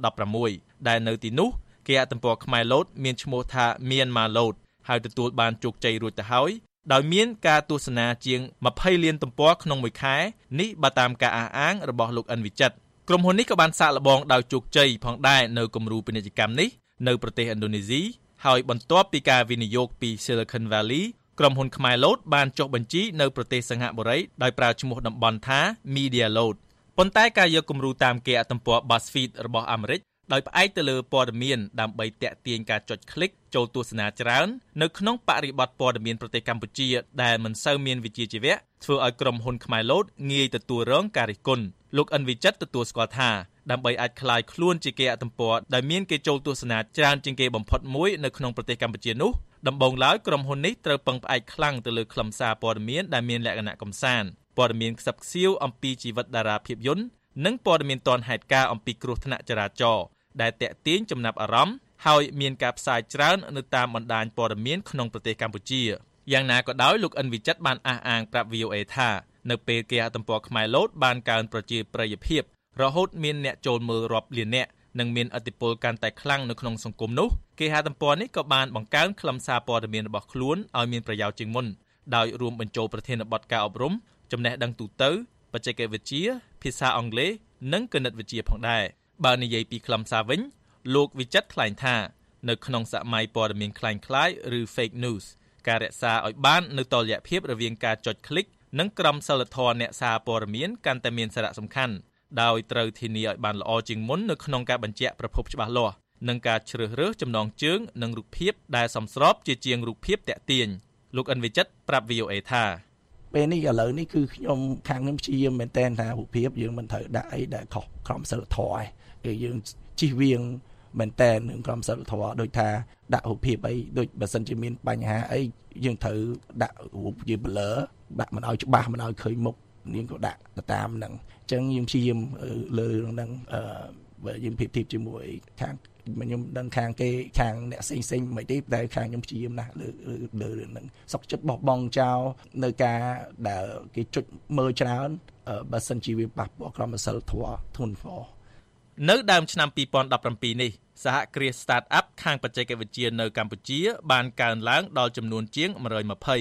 2016ដែលនៅទីនោះគេហទំព័រខ្មែរឡូតមានឈ្មោះថា Myanmar Load ហើយទទួលបានជោគជ័យរួចទៅហើយដោយមានការទស្សនាជាង20លានទំព័រក្នុងមួយខែនេះបើតាមការអះអាងរបស់លោកអិនវិចិត្រក្រុមហ៊ុននេះក៏បានសាកល្បងដោយជោគជ័យផងដែរនៅគំរូពាណិជ្ជកម្មនេះនៅប្រទេសឥណ្ឌូនេស៊ីហើយបន្ទាប់ពីការវិនិយោគពី Silicon Valley ក្រុមហ៊ុនខ្មែរឡូតបានចុះបញ្ជីនៅប្រទេសសិង្ហបុរីដោយប្រើឈ្មោះតំបន់ថា Media Load ប៉ុន្តែការយកគំរូតាមគេហទំព័រ BuzzFeed របស់អាមេរិកដោយផ្អែកទៅលើព័ត៌មានដើម្បីតាក់ទាញការចុចคลิกចូលទស្សនាច្រើននៅក្នុងបរិបទព័ត៌មានប្រទេសកម្ពុជាដែលមិនសូវមានវិជ្ជាជីវៈធ្វើឲ្យក្រុមហ៊ុនខ្មែរឡូតងាយទទួលរងការរិះគន់លោកអិនវិចិត្រទទួលស្គាល់ថាដើម្បីអាចក្លាយខ្លួនជាគេហទំព័រដែលមានគេចូលទស្សនាច្រើនជាងគេបំផុតមួយនៅក្នុងប្រទេសកម្ពុជានោះដំបូងឡើយក្រុមហ៊ុននេះត្រូវពឹងផ្អែកខ្លាំងទៅលើខ្លឹមសារព័ត៌មានដែលមានលក្ខណៈកម្សាន្តព័ត៌មានខ្សឹបខ្សៀវអំពីជីវិតតារាភាពយន្តនិងព័ត៌មានទាន់ហេតុការណ៍អំពីគ្រោះថ្នាក់ចរាចរណ៍ដែលតាក់ទាញចំណាប់អារម្មណ៍ហើយមានការផ្សាយច្រើននៅតាមបណ្ដាញព័ត៌មានក្នុងប្រទេសកម្ពុជាយ៉ាងណាក៏ដោយលោកអិនវិចិត្របានអះអាងប្រាប់ VOA ថានៅពេលគេហទំព័រខ្មែរឡូតបានកើនប្រជាប្រិយភាពរហូតមានអ្នកចូលមើលរាប់លាននាក់និងមានឥទ្ធិពលកាន់តែខ្លាំងនៅក្នុងសង្គមនោះគេហទំព័រនេះក៏បានបង្កើនខ្លឹមសារព័ត៌មានរបស់ខ្លួនឲ្យមានប្រយោជន៍ជាងមុនដោយរួមបញ្ចូលប្រធានបទការអប់រំចំណេះដឹងទូទៅបច្ចេកវិទ្យាភាសាអង់គ្លេសនិងគណិតវិទ្យាផងដែរបើនិយាយពីខ្លឹមសារវិញលោកវិចិត្រថ្លែងថានៅក្នុងសម័យព័ត៌មានคล้ายៗឬ fake news ការរក្សាឲ្យបាននូវតុល្យភាពរវាងការចុចคลิกនិងក្រមសីលធម៌អ្នកសារព័ត៌មានកាន់តែមានសារៈសំខាន់ដោយត្រូវធានាឲ្យបានល្អជាងមុននៅក្នុងការបញ្ជាក់ប្រភពច្បាស់លាស់និងការជ្រើសរើសចំណងជើងនិងរូបភាពដែលសមស្របជាជាងរូបភាពតាក់ទាញលោកអិនវិចិត្រប្រាប់ VOA ថាពេលនេះឥឡូវនេះគឺខ្ញុំខាងខ្ញុំព្យាយាមមែនតើថារូបភាពយើងមិនត្រូវដាក់អីដែលខុសក្រមសីលធម៌ឯងគឺយើងជិះវៀងមែនតើនឹងក្រមសីលធម៌ដូចថាដាក់រូបភាពអីដូចបើសិនជាមានបញ្ហាអីយើងត្រូវដាក់រូបជា blur ដាក់មិនឲ្យច្បាស់មិនឲ្យឃើញមុខយើងក៏ដាក់ទៅតាមហ្នឹងអញ្ចឹងយើងព្យាយាមលើហ្នឹងបើយើងប្រៀបធៀបជាមួយខាងខ្ញុំដឹងខាងគេខាងអ្នកផ្សេងមិនទេតែខាងខ្ញុំព្យាយាមណាស់លើរឿងហ្នឹងសុខចិត្តបោះបង់ចោលនៅការដែលគេចុចមើលច្រើនបើសិនជាវាប៉ះពាល់ក្រមសីលធម៌ធ្ងន់ធ្ងរនៅដើមឆ្នាំ2017នេះសហគ្រាស Start up ខាងបច្ចេកវិទ្យានៅកម្ពុជាបានកើនឡើងដល់ចំនួនជាង120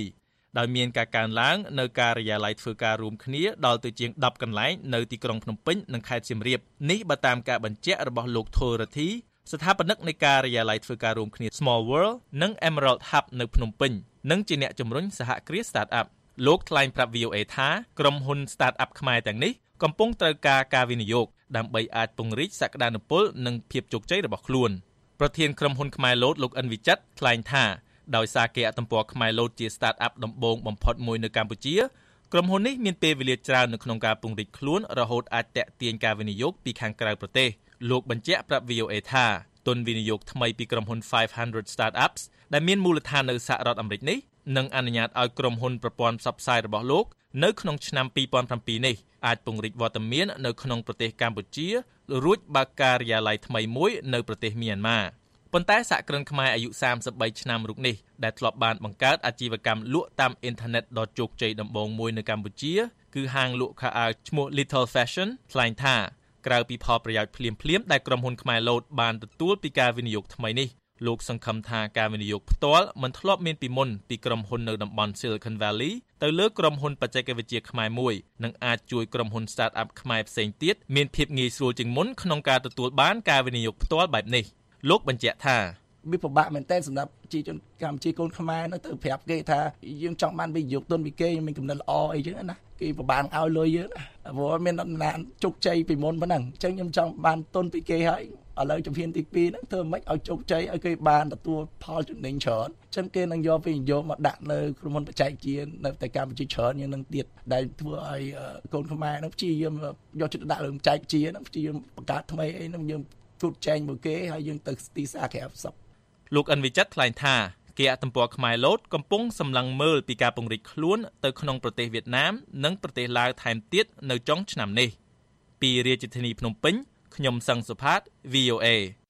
ដោយមានការកើនឡើងនៅការិយាល័យធ្វើការរួមគ្នាដល់ទៅជាង10កន្លែងនៅទីក្រុងភ្នំពេញនិងខេត្តសៀមរាបនេះបើតាមការបញ្ជាក់របស់លោកធរធីស្ថាបនិកនៃការិយាល័យធ្វើការរួមគ្នា Small World និង Emerald Hub នៅភ្នំពេញនិងជាអ្នកជំរុញសហគ្រាស Startup លោកថ្លែងប្រាប់ VOA ថាក្រុមហ៊ុន Startup ខ្មែរទាំងនេះកំពុងត្រូវការវិនិយោគដើម្បីអាចពង្រីកសក្តានុពលនិងភាពជោគជ័យរបស់ខ្លួនប្រធានក្រុមហ៊ុនខ្មែរលោតលោកអិនវិចិត្រថ្លែងថាដោយសារគេអត្តពលខ្មែរលោតជា Startup ដំបូងបំផុតមួយនៅកម្ពុជាក្រុមហ៊ុននេះមានពេលវេលាច្រើននៅក្នុងការពង្រីកខ្លួនរហូតអាចទាក់ទាញការវិនិយោគពីខាងក្រៅប្រទេសលោកបញ្ជាក់ប្រាប់ VOA ថាទុនវិនិយោគថ្មីពីក្រុមហ៊ុន500 Startups ដែលមានមូលដ្ឋាននៅសហរដ្ឋអាមេរិកនេះនឹងអនុញ្ញាតឲ្យក្រុមហ៊ុនប្រព័ន្ធផ្សព្វផ្សាយរបស់លោកនៅក្នុងឆ្នាំ2007នេះអាចពង្រីកវត្តមាននៅក្នុងប្រទេសកម្ពុជារួចបើកការិយាល័យថ្មីមួយនៅប្រទេសមីយ៉ាន់ម៉ាប៉ុន្តែសហគ្រិនខ្មែរអាយុ33ឆ្នាំរូបនេះដែលធ្លាប់បានបង្កើតអាជីវកម្មលក់តាមអ៊ីនធឺណិតដ៏ជោគជ័យដំបូងមួយនៅកម្ពុជាគឺហាងលក់ខោអាវឈ្មោះ Little Fashion ថ្លែងថាក្រៅពីផលប្រយោជន៍ភ្លាមៗដែលក្រុមហ៊ុនខ្មែរលោតបានទទួលពីការវិនិយោគថ្មីនេះលោកសង្ឃឹមថាការវិនិយោគផ្ទាល់មិនធ្លាប់មានពីមុនពីក្រុមហ៊ុននៅតំបន់ Silicon Valley ទៅលើក្រុមហ៊ុនបច្ចេកវិទ្យាខ្មែរមួយនឹងអាចជួយក្រុមហ៊ុន Startup ខ្មែរផ្សេងទៀតមានភាពងាយស្រួលជាងមុនក្នុងការទទួលបានការវិនិយោគផ្ទាល់បែបនេះលោកបញ្ជាក់ថាវាពិបាកមែនទែនសម្រាប់ប្រជាជនកម្ពុជាកូនខ្មែរនៅទៅប្រាប់គេថាយើងចង់បានវិនិយោគទុនពីគេមានកំណត់ល្អអីចឹងណាគេពិបាកឲ្យលុយយើងព្រោះមានដំណានជោគជ័យពីមុនប៉ុណ្ណឹងអញ្ចឹងខ្ញុំចង់បានទុនពីគេហើយឥឡូវជំហានទី2ហ្នឹងធ្វើម៉េចឲ្យជោគជ័យឲ្យគេបានទទួលផលចំណេញច្រើនអញ្ចឹងគេនឹងយកវិនិយោគមកដាក់នៅក្រុមហ៊ុនបច្ចេកវិទ្យានៅតែកម្ពុជាច្រើនយ៉ាងនឹងទៀតដែលធ្វើឲ្យកូនខ្មែរហ្នឹងព្យាយាមយកចិត្តដាក់លើបច្ចេកវិទ្យាហ្នឹងព្យាយាមបង្កើតថ្មីអីហ្នឹងយើងជូតចែងមួយគេហើយយើងទៅទីផ្សារក្រៅផ្សព្វលោកអិនវិចិត្រថ្លែងថាគេអត្តពលខ្មែរលោតកំពុងសម្លឹងមើលពីការពង្រីកខ្លួនទៅក្នុងប្រទេសវៀតណាមនិងប្រទេសឡាវថែមទៀតនៅចុងឆ្នាំនេះពីរាជធានីភ្នំពេញខ្ញុំសង្ឃសុផាត VOA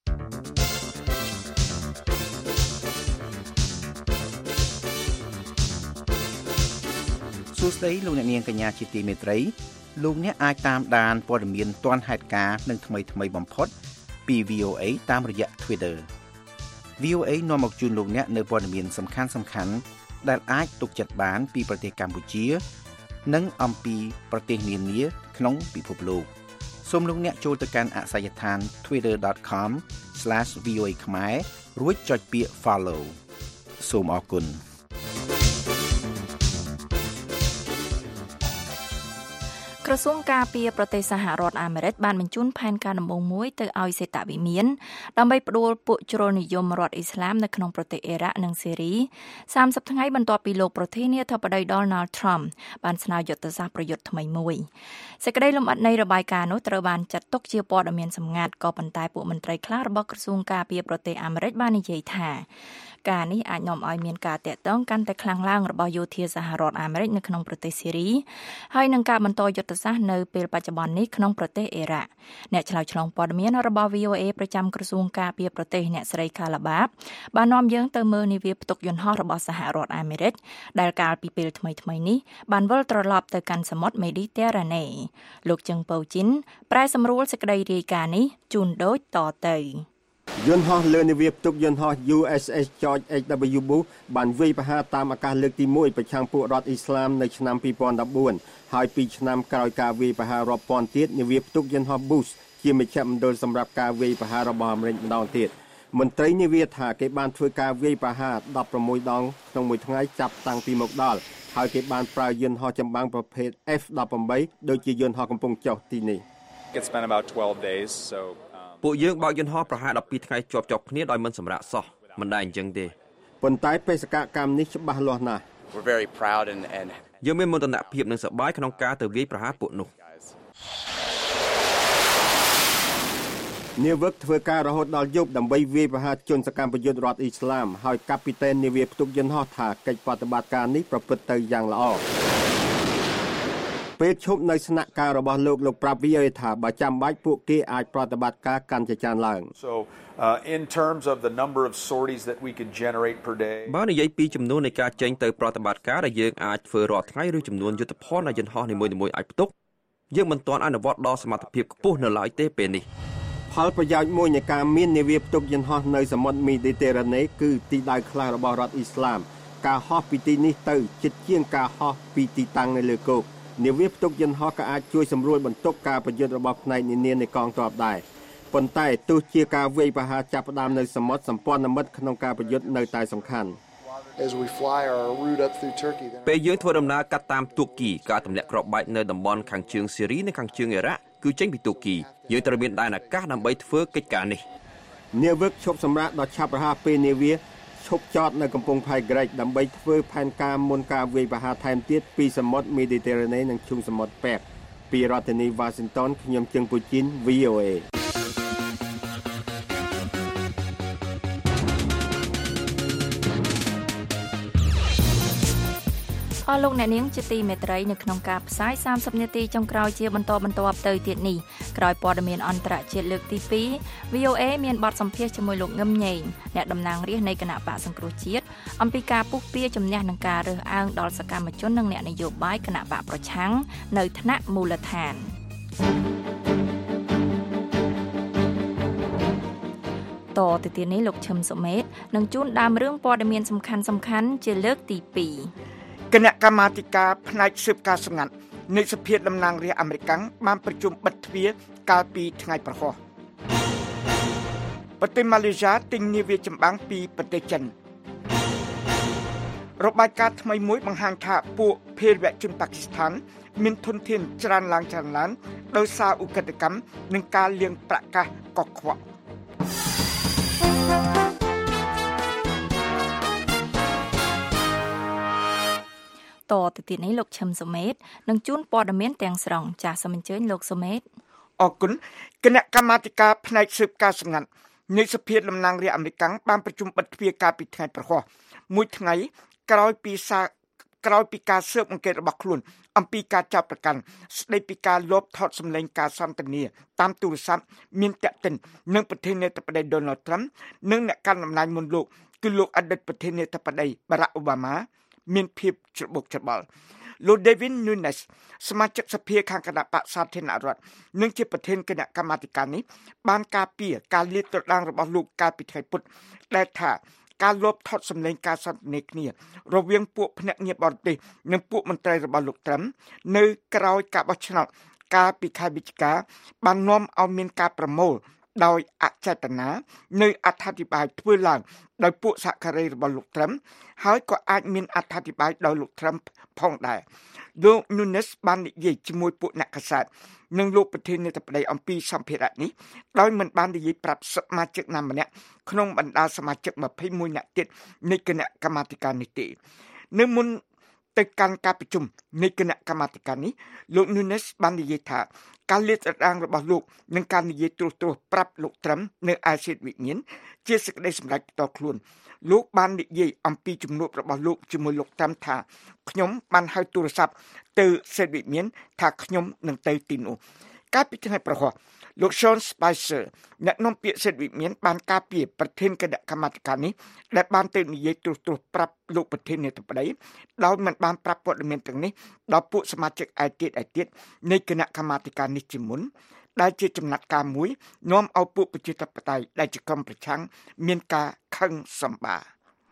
សួស្តីលោកអ្នកនាងកញ្ញាជាទីមេត្រីលោកអ្នកអាចតាមដានព័ត៌មានទាន់ហេតុការណ៍និងថ្មីបំផុតពី VOA តាមរយៈ Twitter VOA នាំមកជូនលោកអ្នកនៅព័ត៌មានសំខាន់ៗដែលអាចទុកចិត្តបានពីប្រទេសកម្ពុជានិងអំពីប្រទេសនានាក្នុងពិភពលោកសូមលោកអ្នកចូលទៅកាន់អាសយដ្ឋាន twitter.com/voa ខ្មែររួចចុចពាក្យ follow សូមអរគុណក្រសួងការពារប្រទេសសហរដ្ឋអាមេរិកបានបញ្ជូនផែនការដំបូងមួយទៅឲ្យសេតវិមានដើម្បីផ្ដួលពួកជ្រុលនិយមរដ្ឋអ៊ីស្លាមនៅក្នុងប្រទេសអ៊ីរ៉ាក់និងស៊េរី30ថ្ងៃបន្ទាប់ពីលោកប្រធានាធិបតី Donald Trump បានស្នើយុទ្ធសាស្ត្រប្រយុទ្ធថ្មីមួយសេចក្តីលម្អិតនៃរបាយការណ៍នោះត្រូវបានចាត់ទុកជាព័ត៌មានសម្ងាត់ក៏ប៉ុន្តែពួកមន្ត្រីខ្លះរបស់ក្រសួងការពារប្រទេសអាមេរិកបាននិយាយថាការនេះអាចនាំឲ្យមានការតាក់ទងកាន់តែខ្លាំងឡើងរបស់យោធាសហរដ្ឋអាមេរិកនៅក្នុងប្រទេសស៊េរីហើយនឹងការបន្តយុទ្ធសាស្ត្រនៅពេលបច្ចុប្បន្ននេះក្នុងប្រទេសអ៊ីរ៉ាក់អ្នកឆ្លើយឆ្លងព័ត៌មានរបស់ VOA ប្រចាំក្រសួងការពារប្រទេសអ្នកស្រីខាឡាបាបបាននាំយើងទៅមើលនាវាផ្ទុកយន្តហោះរបស់សហរដ្ឋអាមេរិកដែលកាលពីពេលថ្មីនេះបានវិលត្រឡប់ទៅកាន់សមុទ្រមេឌីទែរ៉ាណេលោកជឹងពៅជីនប្រែសម្រួលសេចក្តីរាយការណ៍នេះជូនដូចតទៅយន្តហោះលើនាវាផ្ទុកយន្តហោះ USS George H.W. Bush បានវាយប្រហារតាមអាកាសលើកទី1ប្រឆាំងពួករដ្ឋអ៊ីស្លាមនៅឆ្នាំ2014ហើយ2ឆ្នាំក្រោយការវាយប្រហាររាប់ពាន់ទៀតនាវាផ្ទុកយន្តហោះ Bush ជាមជ្ឈមណ្ឌលសម្រាប់ការវាយប្រហាររបស់អាមេរិកម្ដងទៀតមន្ត្រីនាវាថាគេបានធ្វើការវាយប្រហារ16ដងក្នុងមួយថ្ងៃចាប់តាំងពីមកដល់ហើយគេបានប្រើយន្តហោះចម្បាំងប្រភេទ F-18 ដូចជាយន្តហោះកំពុងចុះទីនេះ It's been about 12 days so ពួកយើងបើកយន្តហោះប្រហែល12ថ្ងៃជាប់គ្នាដោយមិនសម្រាកសោះមិនដែរអញ្ចឹងទេប៉ុន្តែបេសកកម្មនេះច្បាស់លាស់ណាស់ We're very proud and យើងមានមោទនភាពនិងសប្បាយក្នុងការទៅវាយប្រហារពួកនោះនាវិកធ្វើការរហូតដល់យប់ដើម្បីវាយប្រហារជនសកម្មប្រយុទ្ធរដ្ឋអ៊ីស្លាមហើយកាពីតែននាវាផ្ទុកយន្តហោះថាកិច្ចប្រតិបត្តិការនេះប្រព្រឹត្តទៅយ៉ាងល្អពេលឈប់នៅស្នាក់ការរបស់លោកប្រាប់ VOA ថាបើចាំបាច់ពួកគេអាចប្រតិបត្តិការកាន់តែច្រើនឡើង So in terms of the number of sorties that we could generate per day បើនិយាយពីចំនួននៃការចេញទៅប្រតិបត្តិការដែលយើងអាចធ្វើរាល់ថ្ងៃឬចំនួនយុទ្ធផលនៃយន្តហោះនីមួយៗអាចផ្ទុកយើងមិនទាន់អនុវត្តដល់សមត្ថភាពខ្ពស់នៅឡើយទេពេលនេះផលប្រយោជន៍មួយនៃការមាននាវាផ្ទុកយន្តហោះនៅសមុទ្រមេឌីទែរ៉ាណេគឺទីដៅខ្លះរបស់រដ្ឋអ៊ីស្លាមការហោះពីទីនេះទៅជិតជាងការហោះពីទីតាំងនៅលើគោកនាវាផ្ទុកយន្តហោះក៏អាចជួយសម្រួលបន្ទុកការប្រយុទ្ធរបស់ផ្នែកនានានៃកងទ័ពដែរប៉ុន្តែទោះជាការវាយប្រហារចាប់ផ្ដើមនៅសមុទ្រសម្ព័ន្ធមិត្តក្នុងការប្រយុទ្ធនៅតែសំខាន់ពេលយើងធ្វើដំណើរកាត់តាមទូគីការទម្លាក់គ្រាប់បែកនៅតំបន់ខាងជើងស៊េរីនិងខាងជើងអ៊ីរ៉ាក់គឺចេញពីទូគីយើងត្រូវមានដែនអាកាសដើម្បីធ្វើកិច្ចការនេះនាវិកឈប់សម្រាកដ៏ឆាប់រហ័សពេលនាវាឈប់ចតនៅកំពង់ផែក្រិចដើម្បីធ្វើផែនការមុនការវាយប្រហារថែមទៀតពីសមុទ្រមេឌីទែរ៉ាណេនិងឈូងសមុទ្រប៉ែកពីរដ្ឋធានី Washington ខ្ញុំជើងពូជីន VOA លោកអ្នកនាងជាទីមេត្រីនៅក្នុងការផ្សាយ30នាទីចុងក្រោយជាបន្តទៅទៀតនេះក្រោយព័ត៌មានអន្តរជាតិលើកទី2 VOA មានបទសម្ភាសន៍ជាមួយលោកងឹមញែងអ្នកតំណាងរាស្ត្រនៃគណៈបកសង្គ្រោះជាតិអំពីការពុះពៀជំនះនឹងការរើសអើងដល់សកម្មជននិងអ្នកនយោបាយគណៈបកប្រឆាំងនៅថ្នាក់មូលដ្ឋានតទៅទៀតនេះលោកឈឹមសុមេតនឹងជួនដើមរឿងព័ត៌មានសំខាន់ជាលើកទី2 គណៈកម្មាធិការផ្នែកស៊ើបការសម្ងាត់នៃសភាតំណាងរាស្ត្រអាមេរិកបានប្រជុំបិទទ្វារកាលពីថ្ងៃប្រហោះប្រទេសម៉ាឡេស៊ីទិញនាវាចម្បាំងពីប្រទេសចិនរបាយការណ៍ថ្មីមួយបង្ហាញថាពួកភេរវជនប៉ាគីស្ថានមានធនធានច្រើនឡើងដោយសារឧក្រិដ្ឋកម្មនិងការលាងប្រាក់កាសកខ្វក់តទៅទៀតនេះលោកឈឹមសុមេតនឹងជួនព័ត៌មានទាំងស្រុងចាសសូមអញ្ជើញលោកសុមេតអរគុណគណៈកម្មាធិការផ្នែកស៊ើបការសម្ងាត់នៃសភាតំណាងរាស្ត្រអាមេរិកបានប្រជុំបិទទ្វារកាលពីថ្ងៃប្រហោះមួយថ្ងៃក្រោយពីការស៊ើបអង្កេតរបស់ខ្លួនអំពីការចាប់ប្រកាន់ស្ដីពីការលបថតសម្លេងការសន្ទនាតាមទូរស័ព្ទមានតាក់ទិននឹងប្រធានាធិបតី Donald Trump និងអ្នកកាន់អំណាចមុនលោកគឺលោកអតីតប្រធានាធិបតី Barack Obamaមានភាពច្របូកច្របល់លោក Devin Nunes សមាជិកសភាខាងគណៈបក្សសាធារណរដ្ឋនិងជាប្រធានគណៈកម្មាធិការនេះបានការពារការលាតត្រដាងរបស់លោកកាលពីថ្ងៃពុធដែលថាការលបថតសម្លេងការសន្ទនាគ្នារវាងពួកភ្នាក់ងារបរទេសនិងពួកមន្ត្រីរបស់លោកត្រាំនៅក្រោយការបោះឆ្នោតកាលពីខែវិច្ឆិកាបាននាំឲ្យមានការប្រមូលដោយអចេតនានៅអត្ថាធិប្បាយធ្វើឡើងដោយពួកសហការីរបស់លោកត្រាំហើយក៏អាចមានអត្ថាធិប្បាយដោយលោកត្រាំផងដែរលោក Nunes បាននិយាយជាមួយពួកអ្នកកាសែតនិងលោកប្រធានាធិបតីអំពីសម្ភារៈនេះដោយមិនបាននិយាយប្រាប់សមាជិកណាម្នាក់ក្នុងបណ្ដាសមាជិក21នាក់ទៀតនៃគណៈកម្មាធិការនេះទេនៅមុនទៅកាន់ការប្រជុំនៃគណៈកម្មាធិការនេះលោក Nunes បាននិយាយថាការលាតត្រដាងរបស់លោកនិងការនិយាយត្រួសប្រាប់លោកត្រាំនៅឯសេតវិមានជាសេចក្តីសម្រេចផ្ទាល់ខ្លួនលោកបាននិយាយអំពីជំនួបរបស់លោកជាមួយលោកត្រាំថាខ្ញុំបានហៅទូរស័ព្ទទៅសេតវិមានថាខ្ញុំនឹងទៅទីនោះកាលពីថ្ងៃប្រហោះលោក Sean Spicer អ្នកនាំពាក្យសេតវិមានបានការពារប្រធានគណៈកម្មាធិការនេះដែលបានទៅនិយាយត្រួសប្រាប់លោកប្រធានាធិបតីដោយមិនបានប្រាប់ព័ត៌មានទាំងនេះដល់ពួកសមាជិកឯទៀតនៃគណៈកម្មាធិការនេះជាមុនដែលជាចំណាត់ការមួយនាំឲ្យពួកប្រជាធិបតេយ្យដែលជាក្រុមប្រឆាំងមានការខឹងសម្បារ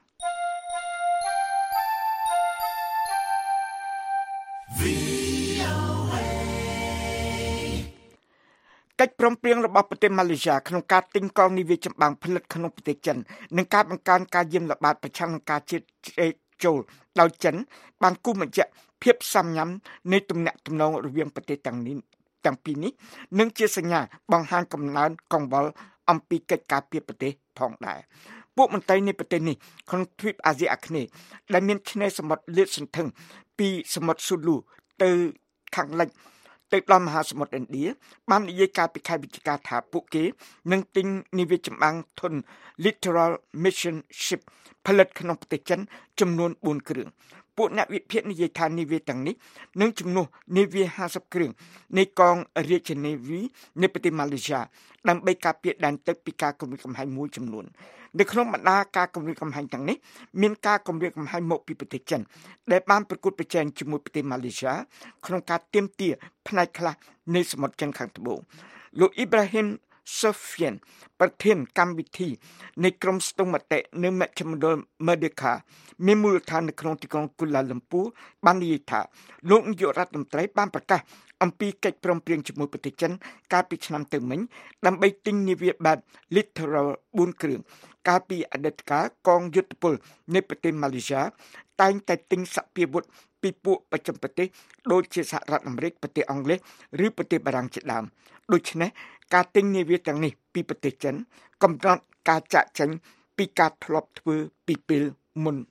កិច្ចព្រមព្រៀងរបស់ប្រទេសម៉ាឡេស៊ីក្នុងការទិញកងនាវាចម្បាំងផលិតក្នុងប្រទេសចិននិងការបង្កើនការយាមល្បាតប្រឆាំងនឹងការជ្រៀតជ្រែកចូលដោយចិនបានគូសបញ្ជាក់ភាពសាមញ្ញនៃទំនាក់ទំនងរវាងប្រទេសទាំងពីរនេះនិងជាសញ្ញាបង្ហាញកំណើនកង្វល់អំពីកិច្ចការពារប្រទេសផងដែរពួកមន្ត្រីនៃប្រទេសនេះក្នុងទ្វីបអាស៊ីអាគ្នេយ៍ដែលមានឆ្នេរសមុទ្រលាតសន្ធឹងពីសមុទ្រស៊ូលូទៅខាងលិចទៅដល់មហាសមុទ្រឥណ្ឌាបាននិយាយការពីខែវិច្ឆិកាថាពួកគេនឹងទិញនាវាចម្បាំងធុន Littoral Mission Ship ផលិតក្នុងប្រទេសចិនចំនួន4គ្រឿងពួកអ្នកវិភាគនិយាយថានាវាទាំងនេះនឹងជំនួសនាវា50គ្រឿងនៃកងរាជនាវីនៃប្រទេសម៉ាឡេស៊ីដើម្បីការពារដែនទឹកពីការគំរាមកំហែងមួយចំនួននៅក្នុងបណ្ដាការគំរាមកំហែងទាំងនេះមានការគំរាមកំហែងមកពីប្រទេសចិនដែលបានប្រកួតប្រជែងជាមួយប្រទេសម៉ាឡេស៊ីក្នុងការទាមទារផ្នែកខ្លះនៃសមុទ្រចិនខាងត្បូងលោក Ibrahim Sofian ប្រធានកម្មវិធីនៃក្រុមស្ទង់មតិនៅមជ្ឈមណ្ឌល Merdeka មានមូលដ្ឋាននៅក្នុងទីក្រុងកូឡាឡាំពូបាននិយាយថាលោកនាយករដ្ឋមន្ត្រីបានប្រកាសអំពីកិច្ចព្រមព្រៀងជាមួយប្រទេសចិនកាលពីឆ្នាំទៅមិញដើម្បីទិញនាវាបែប Littoral 4 គ្រឿងកាលពីអតីតកាលកងយុទ្ធពលនៃប្រទេសម៉ាឡេស៊ីតែងតែទិញសព្វាវុធពីពួកបច្ចឹមប្រទេសដូចជាសហរដ្ឋអាមេរិកប្រទេសអង់គ្លេសឬប្រទេសបារាំងជាដើមដូច្នេះការទិញនាវាទាំងនេះពីប្រទេសចិនកំណត់ការចាក់ចេញពីការធ្លាប់ធ្វើពីពេលមុន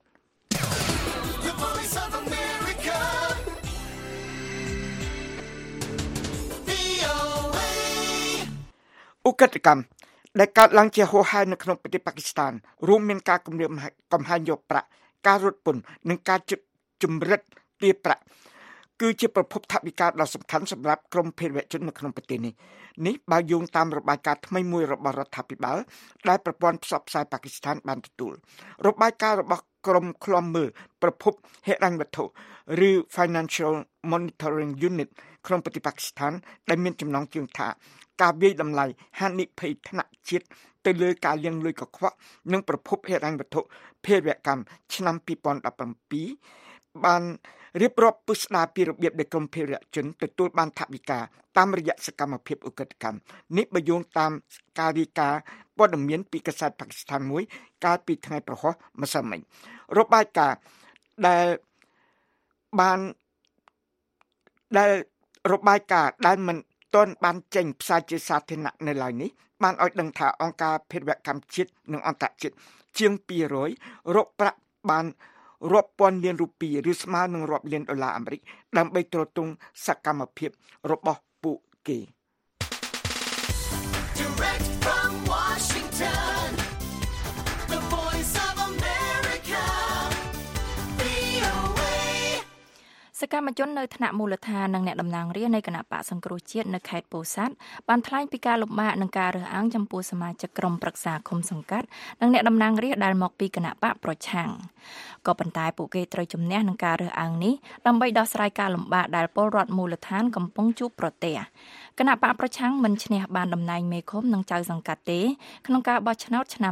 ឧក្រិដ្ឋកម្មដែលកើតឡើងជាហូរហែនៅក្នុងប្រទេសប៉ាគីស្ថានរួមមានការគំរាមកំហែងយកប្រាក់ការរត់ពន្ធនិងការជំរិតទារប្រាក់គឺជាប្រភពថវិកាដ៏សំខាន់សម្រាប់ក្រុមភេរវជននៅក្នុងប្រទេសនេះបើយោងតាមរបាយការណ៍ថ្មីមួយរបស់រដ្ឋាភិបាលដែលប្រព័ន្ធផ្សព្វផ្សាយប៉ាគីស្ថានបានទទួលរបាយការណ៍របស់ក្រុមឃ្លាំមើលប្រភពហិរញ្ញវត្ថុឬ Financial Monitoring Unit ក្នុងប្រទេសប៉ាគីស្ថានដែលមានចំណងជើងថាការវាយតម្លៃហានិភ័យថ្នាក់ជាតិទៅលើការលាងលុយកខ្វក់និងប្រភពហិរញ្ញវត្ថុភេរវកម្មឆ្នាំ2017បានរៀបរាប់ពុស្ដារពីរបៀបដែលក្រុមភេរវជនទទួលបានថវិកាតាមរយៈសកម្មភាពឧក្រិដ្ឋកម្មនេះបើយោងតាមការរាយការណ៍ព័ត៌មានពីកាសែតប៉ាគីស្ថានមួយកាលពីថ្ងៃប្រហោះម្សិលមិញរបាយការណ៍ដែលមិនទាន់បានចេញផ្សាយជាសាធារណៈនៅឡើយនេះបានឲ្យដឹងថាអង្គការភេរវកម្មជាតិនិងអន្តរជាតិជាង200រកប្រាក់បានរាប់ពាន់លានរូបិយឬស្មើនឹងរាប់លានដុល្លារអាមេរិកដើម្បីទ្រទ្រង់សកម្មភាពរបស់ពួកគេ Direct from Washington, the voice of America, VOA សកម្មជននៅថ្នាក់មូលដ្ឋាននិងអ្នកតំណាងរាស្ត្រនៃគណៈបកសង្គ្រោះជាតិនៅខេត្តពោធិ៍សាត់បានថ្លែងពីការលំបាកនឹងការរើសអើងចំពោះសមាជិកក្រុមប្រឹក្សាឃុំសង្កាត់និងអ្នកតំណាងរាស្ត្រដែលមកពីគណៈបកប្រឆាំងក៏ប៉ុន្តែពួកគេត្រូវជំនះនឹងការរើសអើងនេះដើម្បីដោះស្រាយការលំបាកដែលពលរដ្ឋមូលដ្ឋានកំពុងជួបប្រទះគណៈបកប្រឆាំងមិនឈ្នះបានតំណែងមេឃុំនិងចៅសង្កាត់ទេក្នុងការបោះឆ្នោតឆ្នាំ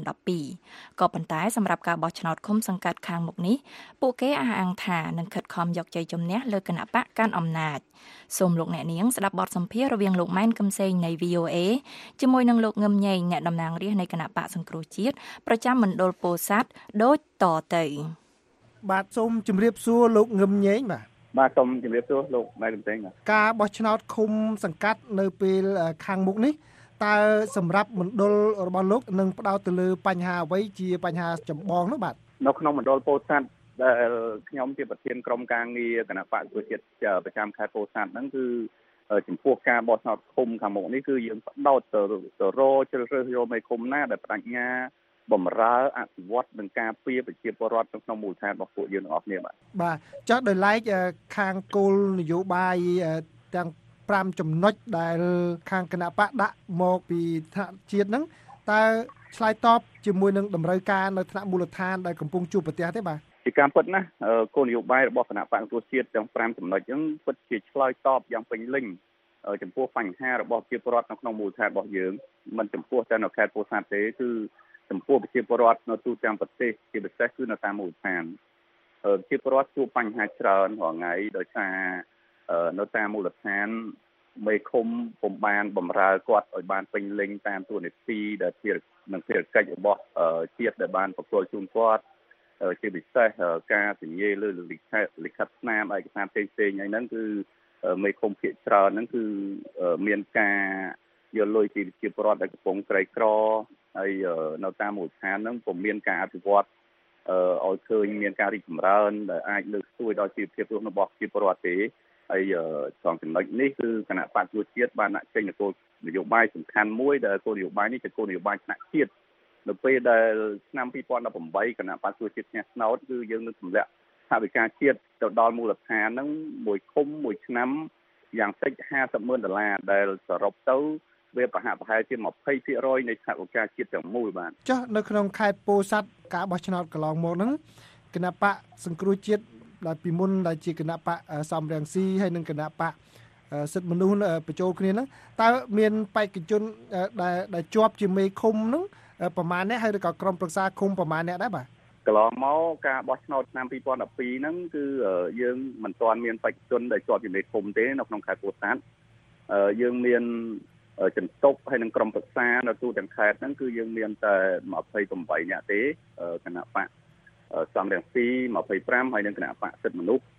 2012ក៏ប៉ុន្តែសម្រាប់ការបោះឆ្នោតឃុំសង្កាត់ខាងមុខនេះពួកគេអះអាងថានឹងខិតខំយកជ័យជំនះលើគណៈបកកាន់អំណាចសូមលោកអ្នកនាងស្ដាប់បទសម្ភាសន៍រវាងលោកម៉ែនកឹមសេងនៃ VOA ជាមួយនឹងលោកងឹមញែងអ្នកតំណាងរាស្ត្រនៃគណៈបកសង្គ្រោះជាតិប្រចាំមណ្ឌលពោធិ៍សាត់ដូចតទៅបាទសូមជម្រាបសួរលោកងឹមញែងបាទសូមជម្រាបសួរលោកម៉ែកំទេងការបោះឆ្នោតឃុំសង្កាត់នៅពេលខាងមុខនេះតើសម្រាប់មណ្ឌលរបស់លោកនឹងផ្ដោតទៅលើបញ្ហាអ្វីជាបញ្ហាចម្បងនោះបាទនៅក្នុងមណ្ឌលពោធិ៍សាត់ដែលខ្ញុំជាប្រធានក្រុមការងារគណៈបកប្រជាជាតិប្រចាំខេត្តពោធិ៍សាត់ហ្នឹងគឺចំពោះការបោះឆ្នោតឃុំខាងមុខនេះគឺយើងផ្ដោតទៅរកជ្រើសរើសយកមេឃុំណាដែលបដិញ្ញាបំរើអភិវឌ្ឍនិងការពារប្រជាពលរដ្ឋក្នុងមូលដ្ឋានរបស់ពួកយើងទាំងអស់គ្នាបាទចុះដោយឡែកខាងគោលនយោបាយទាំង5ចំណុចដែលខាងគណៈបកដាក់មកពីថ្នាក់ជាតិហ្នឹងតើឆ្លើយតបជាមួយនឹងតម្រូវការនៅថ្នាក់មូលដ្ឋានដែលកំពុងជួបប្រទះទេបាទជាការពិតណាគោលនយោបាយរបស់គណៈបកប្រជាជាតិទាំង5ចំណុចហ្នឹងពិតជាឆ្លើយតបយ៉ាងពេញលេញចំពោះបញ្ហារបស់ប្រជាពលរដ្ឋនៅក្នុងមូលដ្ឋានរបស់យើងមិនចំពោះតែនៅខេត្តពោធិ៍សាត់ទេគឺចំពោះប្រជាពលរដ្ឋនៅទូទាំងប្រទេសជាពិសេសគឺនៅតាមមូលដ្ឋានប្រជាពលរដ្ឋជួបបញ្ហាច្រើនរាល់ថ្ងៃដោយសារនៅតាមមូលដ្ឋានមេឃុំពុំបានបម្រើគាត់ឲ្យបានពេញលេញតាមតួនាទីដែលភារកិច្ចរបស់ជាតិដែលបានប្រគល់ជូនគាត់ជាពិសេសការសញ្ញាលើលិខិតស្នាមឯកសារផ្សេងៗហ្នឹងគឺមេឃុំភាគច្រើនហ្នឹងគឺមានការយកលុយពីប្រជាពលរដ្ឋដែលកំពុងក្រីក្រហើយនៅតាមមូលដ្ឋានហ្នឹងពុំមានការអភិវឌ្ឍឲ្យឃើញមានការរីកចម្រើនដែលអាចលើកស្ទួយដល់ជីវភាពរស់របស់ប្រជាពលរដ្ឋទេហើយត្រង់ចំណុចនេះគឺគណៈបកប្រជាជាតិបានដាក់ចេញគោលនយោបាយសំខាន់មួយដែលគោលនយោបាយនេះជាគោលនយោបាយថ្នាក់ជាតិនៅពេលដែលឆ្នាំ2018គណៈបកប្រជាជាតិឈ្នះឆ្នោតគឺយើងនឹងទម្លាក់ថវិកាជាតិទៅដល់មូលដ្ឋានហ្នឹងមួយឃុំមួយឆ្នាំយ៉ាងតិច$50,000ដែលសរុបទៅវាប្រហែលជា20% នៃថវិកាជាតិទាំងមូលបាទចុះនៅក្នុងខេត្តពោធិ៍សាត់ការបោះឆ្នោតកន្លងមកហ្នឹងគណៈបកសង្គ្រោះជាតិដែលពីមុនដែលជាគណៈបកសំរងស៊ីហើយនិងគណៈបកសិទ្ធិមនុស្សបញ្ចូលគ្នាហ្នឹងតើមានបេក្ខជនដែលជាប់ជាមេឃុំហ្នឹងប្រមាណអ្នកហើយឬក៏ក្រុមប្រឹក្សាឃុំប្រមាណអ្នកដែរបាទកន្លងមកការបោះឆ្នោតឆ្នាំ2012ហ្នឹងគឺយើងមិនទាន់មានបេក្ខជនដែលជាប់ជាមេឃុំទេនៅក្នុងខេត្តពោធិ៍សាត់យើងមានចន្ទុកហើយនឹងក្រុមប្រឹក្សានៅទូទាំងខេត្តហ្នឹងគឺយើងមានតែ28នាក់ទេគណៈបកសំរងស៊ី25ហើយនឹងគណៈបកសិទ្ធិមនុស្ស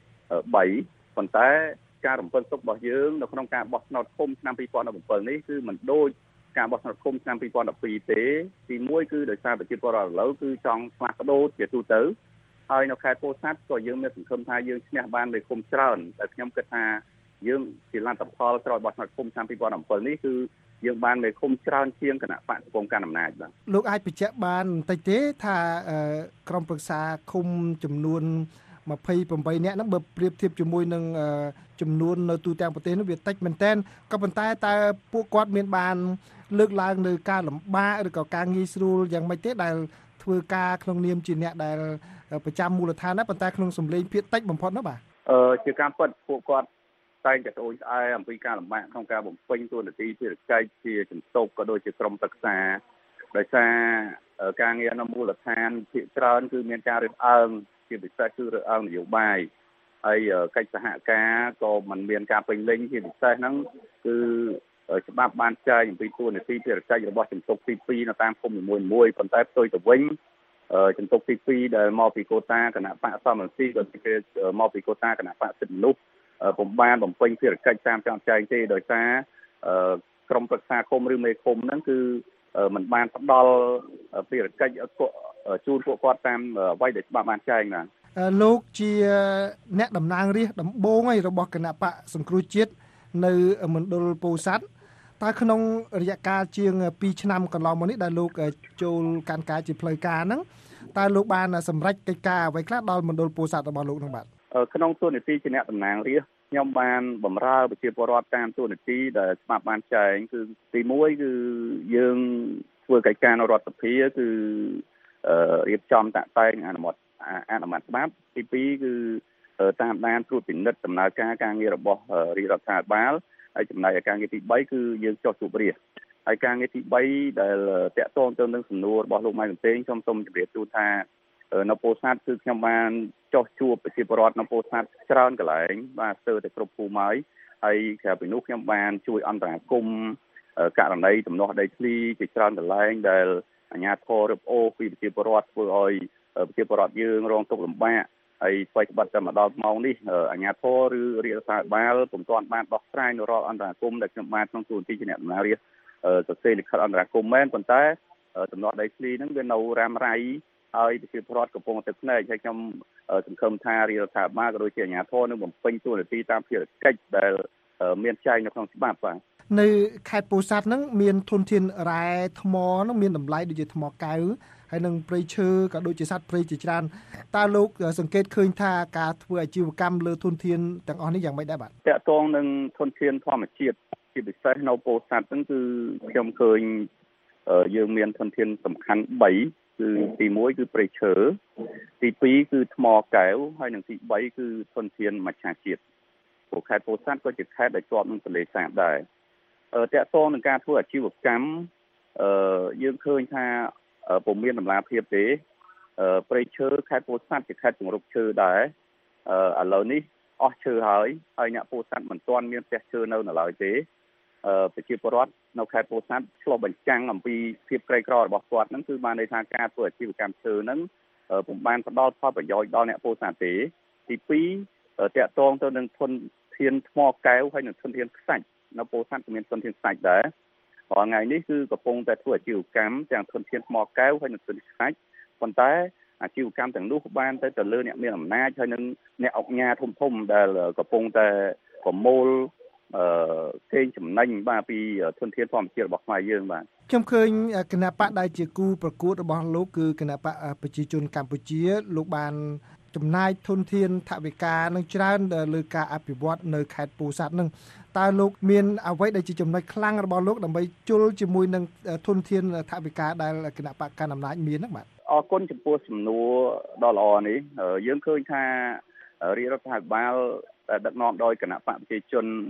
3ប៉ុន្តែការរំពឹងទុករបស់យើងនៅក្នុងការបោះឆ្នោតឃុំឆ្នាំ2017នេះគឺមិនដូចការបោះឆ្នោតឃុំឆ្នាំ2012ទេទី1គឺដោយសារប្រជាពលរដ្ឋឥឡូវគឺចង់ផ្លាស់ប្ដូរជាទូទៅហើយនៅខេត្តពោធិ៍សាត់ក៏យើងមានសង្ឃឹមថាយើងឈ្នះបានមេឃុំច្រើនតែខ្ញុំគិតថាយើងជាលទ្ធផលក្រោយបោះឆ្នោតឃុំឆ្នាំ2017នេះគឺយើងបានមេឃុំច្រើនជាងគណៈបកកំពុងកាន់អំណាចបាទលោកអាចបញ្ជាក់បានបន្តិចទេថាក្រុមប្រឹក្សាឃុំចំនួន28នាក់ហ្នឹងបើប្រៀបធៀបជាមួយនឹងចំនួននៅទូទាំងប្រទេសនោះវាតិចមែនតើក៏ប៉ុន្តែតើពួកគាត់មានបានលើកឡើងនៅការលំបាកឬក៏ការងាយស្រួលយ៉ាងម៉េចទេដែលធ្វើការក្នុងនាមជាអ្នកដែលប្រចាំមូលដ្ឋានណាប៉ុន្តែក្នុងសម្លេងភាគតិចបំផុតណាបាទជាការពិតពួកគាត់តែងតែត្អូញត្អែអំពីការលំបាកក្នុងការបំពេញតួនាទីភារកិច្ចជាចន្ទុកក៏ដូចជាក្រុមប្រឹក្សាដោយសារការងារនៅមូលដ្ឋានភាគច្រើនគឺមានការរើសអើងជាពិសេសគឺរើសអើងនយោបាយហើយកិច្ចសហការក៏មិនមានការពេញលេញជាពិសេសហ្នឹងគឺច្បាប់បានចែងអំពីតួនាទីភារកិច្ចរបស់ចន្ទុកទី2នៅតាមភូមិនីមួយៗប៉ុន្តែផ្ទុយទៅវិញចន្ទុកទី2ដែលមកពីកូតាគណៈបកសំរងស៊ីក៏ជាមកពីកូតាគណៈបកសិទ្ធិមនុស្សពុំបានបំពេញភារកិច្ចតាមចង់ចែងទេដោយសារក្រុមប្រឹក្សាឃុំឬមេឃុំហ្នឹងគឺមិនបានផ្ដល់ភារកិច្ចជូនពួកគាត់តាមអ្វីដែលច្បាប់បានចែងបាទលោកជាអ្នកតំណាងរាស្ត្រដំបូងរបស់គណៈបកសង្គ្រោះជាតិនៅមណ្ឌលពោធិ៍សាត់តើក្នុងរយៈកាលជាង2ឆ្នាំកន្លងមកនេះដែលលោកចូលកាន់ការជាផ្លូវការហ្នឹងតើលោកបានសម្រេចកិច្ចការអ្វីខ្លះដល់មណ្ឌលពោធិ៍សាត់របស់លោកហ្នឹងបាទក្នុងតួនាទីជាអ្នកតំណាងរាស្ត្រខ្ញុំបានបម្រើប្រជាពលរដ្ឋតាមតួនាទីដែលច្បាប់បានចែងគឺទី1គឺយើងធ្វើកិច្ចការនៅរដ្ឋសភាគឺរៀបចំតាក់តែងអនុម័តច្បាប់ទី2គឺតាមដានត្រួតពិនិត្យដំណើរការងាររបស់រាជរដ្ឋាភិបាលហើយចំណែកឯការងារទី3គឺយើងចុះជួបរាស្ត្រហើយការងារទី3ដែលតាក់ទងទៅនឹងសំណួររបស់លោកម៉ៃកន្ទែងខ្ញុំសូមជម្រាបជូនថានៅពោធិ៍សាត់គឺខ្ញុំបានចុះជួបប្រជាពលរដ្ឋនៅពោធិ៍សាត់ច្រើនកន្លែងបាទស្ទើរតែគ្រប់ភូមិហើយក្រៅពីនោះខ្ញុំបានជួយអន្តរាគមន៍ករណីទំនាស់ដីធ្លីជាច្រើនកន្លែងដែលអាជ្ញាធររឹបអូសពីប្រជាពលរដ្ឋធ្វើឲ្យប្រជាពលរដ្ឋយើងរងទុក្ខលំបាកហើយស្វ័យក្បត់តែមកដល់ម៉ោងនេះអាជ្ញាធរឬរាជរដ្ឋាភិបាលពុំទាន់បានដោះស្រាយនៅរាល់អន្តរាគមន៍ដែលខ្ញុំបានក្នុងទូនាទីជាអ្នកដំណើររាជសរសេរលិខិតអន្តរាគមន៍មែនប៉ុន្តែទំនាស់ដីធ្លីហ្នឹងវានៅរ៉ាំរ៉ៃហើយប្រជាពលរដ្ឋកំពុងតែភ្នែកហើយខ្ញុំសង្ឃឹមថារាជរដ្ឋាភិបាលក៏ដូចជាអាជ្ញាធរនឹងបំពេញតួនាទីតាមភារកិច្ចដែលមានចែងនៅក្នុងច្បាប់បាទនៅខេត្តពោធិ៍សាត់ហ្នឹងមានធនធានរ៉ែថ្មហ្នឹងមានតម្លៃដូចជាថ្មកែវហើយនឹងព្រៃឈើក៏ដូចជាសត្វព្រៃជាច្រើនតើលោកសង្កេតឃើញថាការធ្វើអាជីវកម្មលើធនធានទាំងអស់នេះយ៉ាងម៉េចដែរបាទតកតងនឹងធនធានធម្មជាតិជាពិសេសនៅពោធិ៍សាត់ហ្នឹងគឺខ្ញុំឃើញយើងមានធនធានសំខាន់3គឺទី1គឺព្រៃឈើទី2គឺថ្មកែវហើយនិងទី3គឺធនធានមច្ឆជាតិព្រោះខេត្តពោធិ៍សាត់ក៏ជាខេត្តដែលជាប់នឹងទន្លេសាបដែរតកតងនឹងការធ្វើអាជីវកម្មយើងឃើញថាពុំមានតម្លាភាពទេព្រៃឈើខេត្តពោធិ៍សាត់ជាខេត្តជំរកឈើដែរឥឡូវនេះអស់ឈើហើយអ្នកពោធិ៍សាត់មិនទាន់មានផ្ទះឈើនៅឡើយទេប្រជាពលរដ្ឋនៅខេត្តពោធិ៍សាត់ឆ្លុះបញ្ចាំងអំពីភាពក្រីក្ររបស់គាត់ហ្នឹងគឺបានន័យថាការធ្វើអាជីវកម្មឈើហ្នឹងពុំបានផ្ដល់ផលប្រយោជន៍ដល់អ្នកពោធិ៍សាត់ទេទី2តកតងទៅនឹងធនធានថ្មកែវហើយនិងធនធានខ្សាច់នៅពោធិ៍សាត់ក៏មានធនធានខ្សាច់ដែររាល់ថ្ងៃនេះគឺកំពុងតែធ្វើអាជីវកម្មទាំងធនធានថ្មកែវហើយនិងធនធានខ្សាច់ប៉ុន្តែអាជីវកម្មទាំងនោះបានទៅលើអ្នកមានអំណាចហើយនិងអ្នកអង្គការធំដែលកំពុងតែប្រមូលកេងចំណេញបាទពីធនធានធម្មជាតិរបស់ខ្មែរយើងបាទខ្ញុំឃើញគណៈបកដែលជាគូប្រកួតរបស់លោកគឺគណៈបកប្រជាជនកម្ពុជាលោកបានចំណាយធនធានថវិកានឹងច្រើនលើការអភិវឌ្ឍនៅខេត្តពោធិ៍សាត់នឹងតើលោកមានអ្វីដែលជាចំណុចខ្លាំងរបស់លោកដើម្បីជុលជាមួយនឹងធនធានថវិកាដែលគណៈបកកណ្ដាលអំណាចមានហ្នឹងបាទអរគុណចំពោះសំណួរដ៏ល្អនេះយើងឃើញថារាជរដ្ឋាភិបាលដែលដឹកនាំដោយគណៈបកប្រជាជន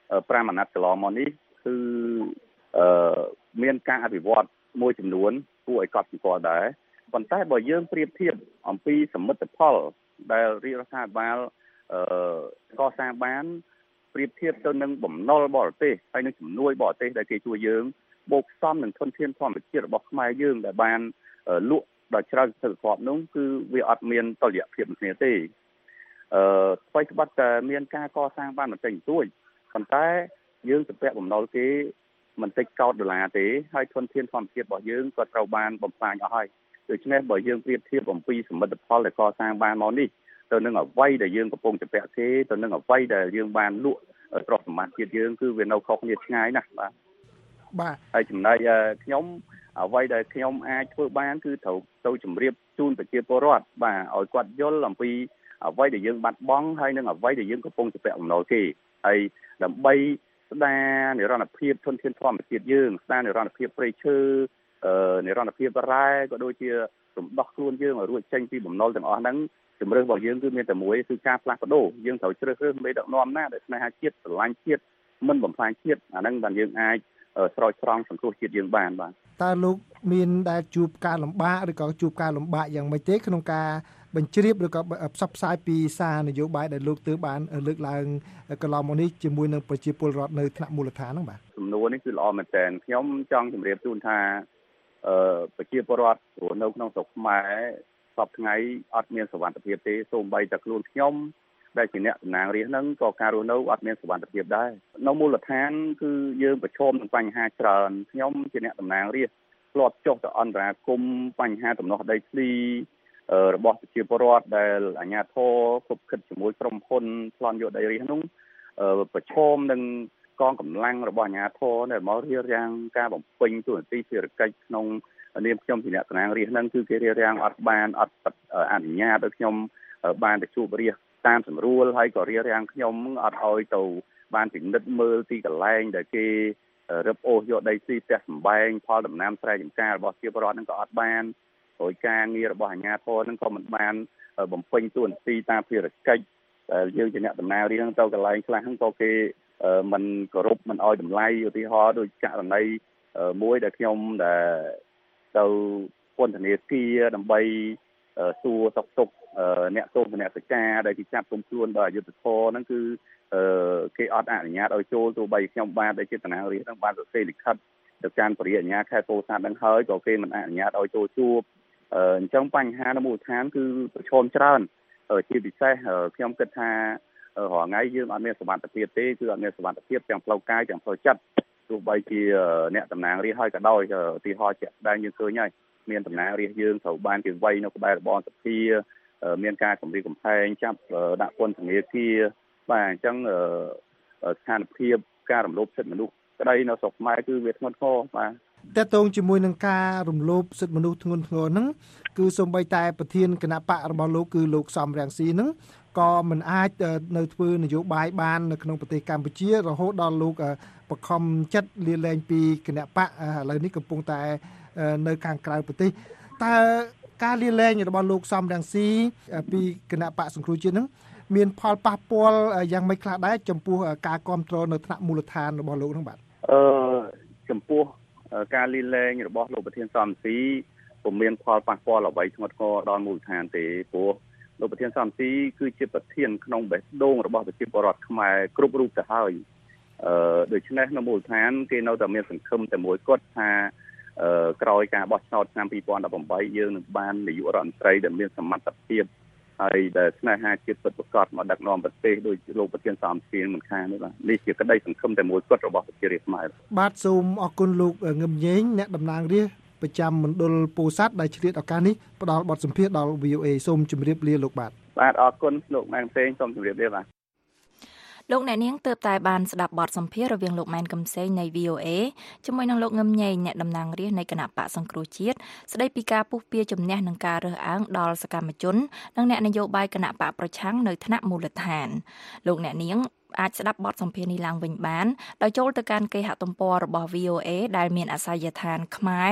5 អាណត្តិកន្លងមកនេះគឺមានការអភិវឌ្ឍមួយចំនួនគួរឲ្យកត់សម្គាល់ដែរប៉ុន្តែបើយើងប្រៀបធៀបអំពីសមិទ្ធផលដែលរាជរដ្ឋាភិបាលកសាងបានប្រៀបធៀបទៅនឹងបំណុលបរទេសហើយនឹងជំនួយបរទេសដែលគេជួយយើងបូកផ្សំនឹងធនធានធម្មជាតិរបស់ខ្មែរយើងដែលបានលក់ដល់ច្រើនសន្ធឹកសន្ធាប់នោះគឺវាអត់មានតុល្យភាពគ្នាទេស្វ័យក្បត់តែមានការកសាងបានបន្តិចបន្តួចប៉ុន្តែយើងទៅពាក់បំណុលគេមិនតិចកោតដុល្លារទេហើយធនធានធម្មជាតិរបស់យើងក៏ត្រូវបានបំផ្លាញអស់ហើយដូច្នេះបើយើងប្រៀបធៀបអំពីសមិទ្ធផលដែលកសាងបានមកនេះទៅនឹងអ្វីដែលយើងកំពុងតែពាក់គេទៅនឹងអ្វីដែលយើងបានលក់ទ្រព្យសម្បត្តិជាតិយើងគឺវានៅខុសគ្នាឆ្ងាយណាស់បាទហើយចំណែកខ្ញុំអ្វីដែលខ្ញុំអាចធ្វើបានគឺត្រូវទៅជម្រាបជូនប្រជាពលរដ្ឋបាទឲ្យគាត់យល់អំពីអ្វីដែលយើងបាត់បង់ហើយនឹងអ្វីដែលយើងកំពុងតែពាក់បំណុលគេហើយដើម្បីស្ដារនិរន្តរភាពធនធានធម្មជាតិយើងស្ដារនិរន្តរភាពព្រៃឈើនិរន្តរភាពរ៉ែក៏ដូចជារំដោះខ្លួនយើងឲ្យរួចចេញពីបំណុលទាំងអស់ហ្នឹងជំរឿនរបស់យើងគឺមានតែមួយគឺការផ្លាស់ប្ដូរយើងត្រូវជ្រើសរើសមេដឹកនាំណាដែលស្នេហាជាតិស្រឡាញ់ជាតិមិនបំផ្លាញជាតិអាហ្នឹងបានយើងអាចស្រោចស្រង់សង្គ្រោះជាតិយើងបានបាទតើលោកមានដែលជួបការលំបាកឬក៏ជួបការលំបាកយ៉ាងម៉េចទេក្នុងការបញ្ជ្រាបឬក៏ផ្សព្វផ្សាយពីសារនយោបាយដែលលោកទើបបានលើកឡើងកន្លងមកនេះជាមួយនឹងប្រជាពលរដ្ឋនៅថ្នាក់មូលដ្ឋានហ្នឹងបាទសំណួរនេះគឺល្អមែនទែនខ្ញុំចង់ជម្រាបជូនថាប្រជាពលរដ្ឋរស់នៅក្នុងស្រុកខ្មែរសពថ្ងៃអត់មានសុវត្ថិភាពទេសូម្បីតែខ្លួនខ្ញុំដែលជាអ្នកតំណាងរាស្ត្រហ្នឹងក៏ការរស់នៅអត់មានសុវត្ថិភាពដែរនៅមូលដ្ឋានគឺយើងប្រឈមនឹងបញ្ហាច្រើនខ្ញុំជាអ្នកតំណាងរាស្ត្រធ្លាប់ចុះទៅអន្តរាគមន៍បញ្ហាដំណោះដីធ្លីរបស់ប្រជាពលរដ្ឋដែលអាជ្ញាធរគ្រប់គ្រងជាមួយក្រុមហ៊ុនប្លន់យកដីរាស្ត្រនោះប្រឈមនឹងកងកម្លាំងរបស់អាជ្ញាធរដែលមករៀបរៀងការបំពេញតួនាទីភារកិច្ចក្នុងនាមខ្ញុំជាអ្នកតំណាងរាស្ត្រហ្នឹងគឺគេរៀបរៀងអត់អនុញ្ញាតឲ្យខ្ញុំបានទៅជួបរាស្ត្រតាមស្រួលហើយក៏រៀបរៀងខ្ញុំអត់ឲ្យទៅបានពិនិត្យមើលទីកន្លែងដែលគេរឹបអូសយកដីធ្លីផ្ទះសម្បែងផលដំណាំស្រែចម្ការរបស់ប្រជាពលរដ្ឋហ្នឹងក៏អត់បានហើយការងាររបស់អាជ្ញាធរហ្នឹងក៏មិនបានបំពេញតួនាទីតាមភារកិច្ចយើងជាអ្នកតំណាងរាស្ត្រទៅកន្លែងខ្លះហ្នឹងក៏គេមិនគោរពមិនឲ្យតម្លៃឧទាហរណ៍ដូចករណីមួយដែលខ្ញុំដែលទៅពន្ធនាគារដើម្បីសួរសុខទុក្ខអ្នកទោសអ្នកសច្ចាដែលគេចាប់គុំខ្លួនដោយអយុត្តិធម៌ហ្នឹងគឺគេអត់អនុញ្ញាតឲ្យចូលទោះបីខ្ញុំបានដែលជាតំណាងរាស្ត្រហ្នឹងបានសរសេរលិខិតទៅកាន់ព្រះរាជអាជ្ញាខេត្តពោធិ៍សាត់ហ្នឹងហើយក៏គេមិនអនុញ្ញាតឲ្យចូលជួបអញ្ចឹងបញ្ហានៅមូលដ្ឋានគឺប្រឈមច្រើនជាពិសេសខ្ញុំគិតថារាល់ថ្ងៃយើងអត់មានសុវត្ថិភាពទេគឺអត់មានសុវត្ថិភាពទាំងផ្លូវកាយទាំងផ្លូវចិត្តទោះបីជាអ្នកតំណាងរាស្ត្រហើយក៏ដោយឧទាហរណ៍ជាក់ស្ដែងយើងឃើញហើយមានតំណាងរាស្ត្រយើងត្រូវបានគេវាយនៅក្បែររបងសភាមានការគំរាមកំហែងចាប់ដាក់ពន្ធនាគារបាទអញ្ចឹងស្ថានភាពការរំលោភសិទ្ធិមនុស្សក្តីនៅស្រុកខ្មែរគឺវាធ្ងន់ធ្ងរបាទតើតងជាមួយនឹងការរំលោភសិទ្ធិមនុស្សធ្ងន់ធ្ងរហ្នឹងគឺសូម្បីតែប្រធានគណៈបករបស់លោកគឺលោកសំរងស៊ីហ្នឹងក៏មិនអាចនៅធ្វើនយោបាយបាននៅក្នុងប្រទេសកម្ពុជារហូតដល់លោកបខំចិត្តលាលែងពីគណៈបកឥឡូវនេះកំពុងតែនៅខាងក្រៅប្រទេសតើការលាលែងរបស់លោកសំរងស៊ីពីគណៈបកសង្គ្រោះជាតិហ្នឹងមានផលប៉ះពាល់យ៉ាងម៉េចខ្លះដែរចំពោះការគ្រប់គ្រងនៅថ្នាក់មូលដ្ឋានរបស់លោកហ្នឹងបាទចំពោះការលាលែងរបស់លោកប្រធានសំរងស៊ីពុំមានផលប៉ះពាល់អ្វីធ្ងន់ធ្ងរដល់មូលដ្ឋានទេព្រោះលោកប្រធានសំរងស៊ីគឺជាប្រធានក្នុងបេះដូងរបស់ប្រជាពលរដ្ឋខ្មែរគ្រប់រូបទៅហើយដូច្នេះនៅមូលដ្ឋានគេនៅតែមានសង្ឃឹមតែមួយគត់ថាក្រោយការបោះឆ្នោតឆ្នាំ2018យើងនឹងបាននាយករដ្ឋមន្ត្រីដែលមានសមត្ថភាពហើយដែលស្នេហាជាតិពិតប្រាកដមកដឹកនាំប្រទេសដោយលោកប្រធានសំរងស៊ីមិនខាននេះបាទនេះជាក្តីសង្ឃឹមតែមួយគត់របស់ប្រជារាស្ត្រខ្មែរបាទសូមអរគុណលោកងឹមញែងអ្នកតំណាងរាស្ត្រប្រចាំមណ្ឌលពោធិ៍សាត់ដែលឆ្លៀតឱកាសនេះផ្ដល់បទសម្ភាសន៍ដល់ VOA សូមជម្រាបលាលោកបាទអរគុណលោកម៉ែនផ្សេងសូមជម្រាបលាបាទលោកអ្នកនាងទើបតែបានស្ដាប់បទសម្ភាសន៍រវាងលោកម៉ែនកំសែងនៃ VOA ជាមួយនឹងលោកងឹមញែងអ្នកតំណាងរាស្ត្រនៃគណៈបកសង្គ្រោះជាតិស្ដីពីការពុះពៀជំនះនឹងការរើសអើងដល់សកម្មជននិងអ្នកនយោបាយគណៈបកប្រឆាំងនៅថ្នាក់មូលដ្ឋានលោកអ្នកនាងអាចស្ដាប់បទសម្ភាសន៍នេះឡើងវិញបានដោយចូលទៅកាន់គេហទំព័ររបស់ VOA ដែលមានអាសយដ្ឋាន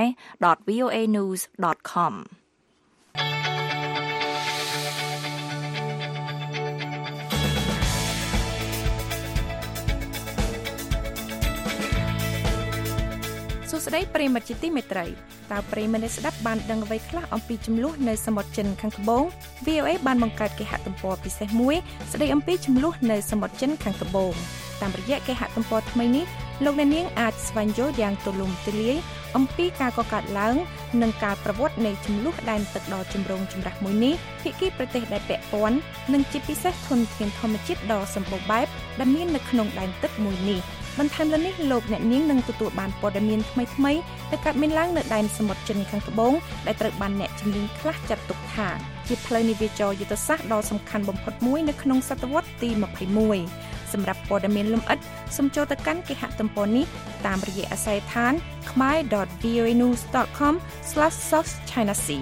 khmer.voanews.com សួស្តីប្រិយមិត្តជាទីមេត្រីតើប្រិយមិត្តស្ដាប់បានដឹងអ្វីខ្លះអំពីចំនួននៅសមុទ្រចិនខាងត្បូង VOA បានបង្កើតគេហទំព័រពិសេសមួយស្ដីអំពីចំនួននៅសមុទ្រចិនខាងត្បូងតាមរយៈគេហទំព័រថ្មីនេះលោកអ្នកនាងអាចស្វែងយល់យ៉ាងទូលំទូលាយអំពីការកកើតឡើងនិងការប្រវត្តិនៃចំនួនដែនទឹកដ៏ចម្រូងចម្រាសមួយនេះភាគីប្រទេសដែលពាក់ព័ន្ធនិងជាពិសេសធនធានធម្មជាតិដ៏សម្បូរបែបដែលមាននៅក្នុងដែនទឹកមួយនេះបន្ថែមលើនេះលោកអ្នកនាងនឹងទទួលបានព័ត៌មានថ្មីៗដែលកើតមានឡើងនៅដែនសមុទ្រចិនខាងត្បូងដែលត្រូវបានអ្នកជំនាញខ្លះចាត់ទុកថាជាផ្លូវនាវាចរយុទ្ធសាស្ត្រដ៏សំខាន់បំផុតមួយនៅក្នុងសតវត្សទី21សម្រាប់ព័ត៌មានលម្អិតសូមចូលទៅកាន់គេហទំព័រនេះតាមរយៈអាស័យដ្ឋាន khmer.voanews.com/southchinasea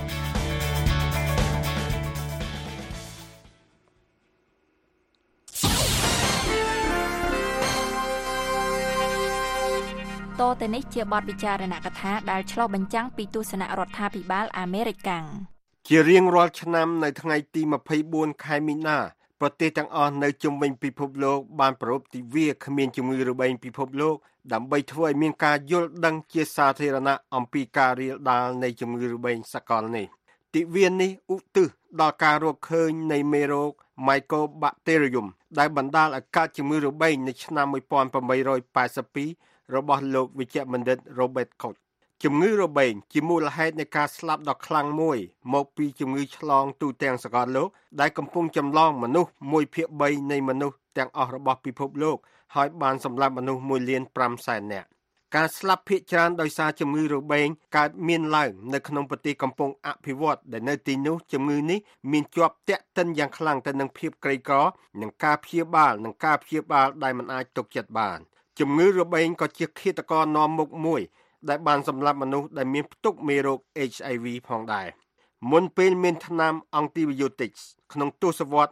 តទៅនេះជាបទពិចារណកថាដែលឆ្លុះបញ្ចាំងពីទស្សនៈរដ្ឋាភិបាលអាមេរិកជារៀងរាល់ឆ្នាំនៅថ្ងៃទី24ខែមីនាប្រទេសទាំងអស់នៅជុំវិញពិភពលោកបានប្រារព្ធទិវាគ្មានជំងឺរបេងពិភពលោកដើម្បីធ្វើឲ្យមានការយល់ដឹងជាសាធារណៈអំពីការរាលដាលនៃជំងឺរបេងសកលនេះទិវានេះឧទ្ទិសដល់ការរកឃើញនៃមេរោគ Mycobacterium ដែលបណ្ដាលឲ្យកើតជំងឺរបេងនៅឆ្នាំ1882របស់លោកវិជ្ជបណ្ឌិត Robert Koch ជំងឺរបេងជាមូលហេតុនៃការស្លាប់ដ៏ខ្លាំងមួយមកពីជំងឺឆ្លងទូទាំងសកលលោកដែលកំពុងចម្លងមនុស្ស 1/3 នៃមនុស្សទាំងអស់របស់ពិភពលោកហើយបានសម្លាប់មនុស្ស 1.5 លាននាក់ការស្លាប់ភាគច្រើនដោយសារជំងឺរបេងកើតមានឡើងនៅក្នុងប្រទេសកំពុងអភិវឌ្ឍដែលនៅទីនោះជំងឺនេះមានជាប់ទាក់ទិនយ៉ាងខ្លាំងទៅនឹងភាពក្រីក្រនិងការព្យាបាលដែលមិនអាចទុកចិត្តបានជំងឺរបេងក៏ជាឃាតករនាំមុខមួយដែលបានសម្លាប់មនុស្សដែលមានផ្ទុកមេរោគ HIV ផងដែរមុនពេលមានថ្នាំ Antibiotics ក្នុងទសវត្សរ៍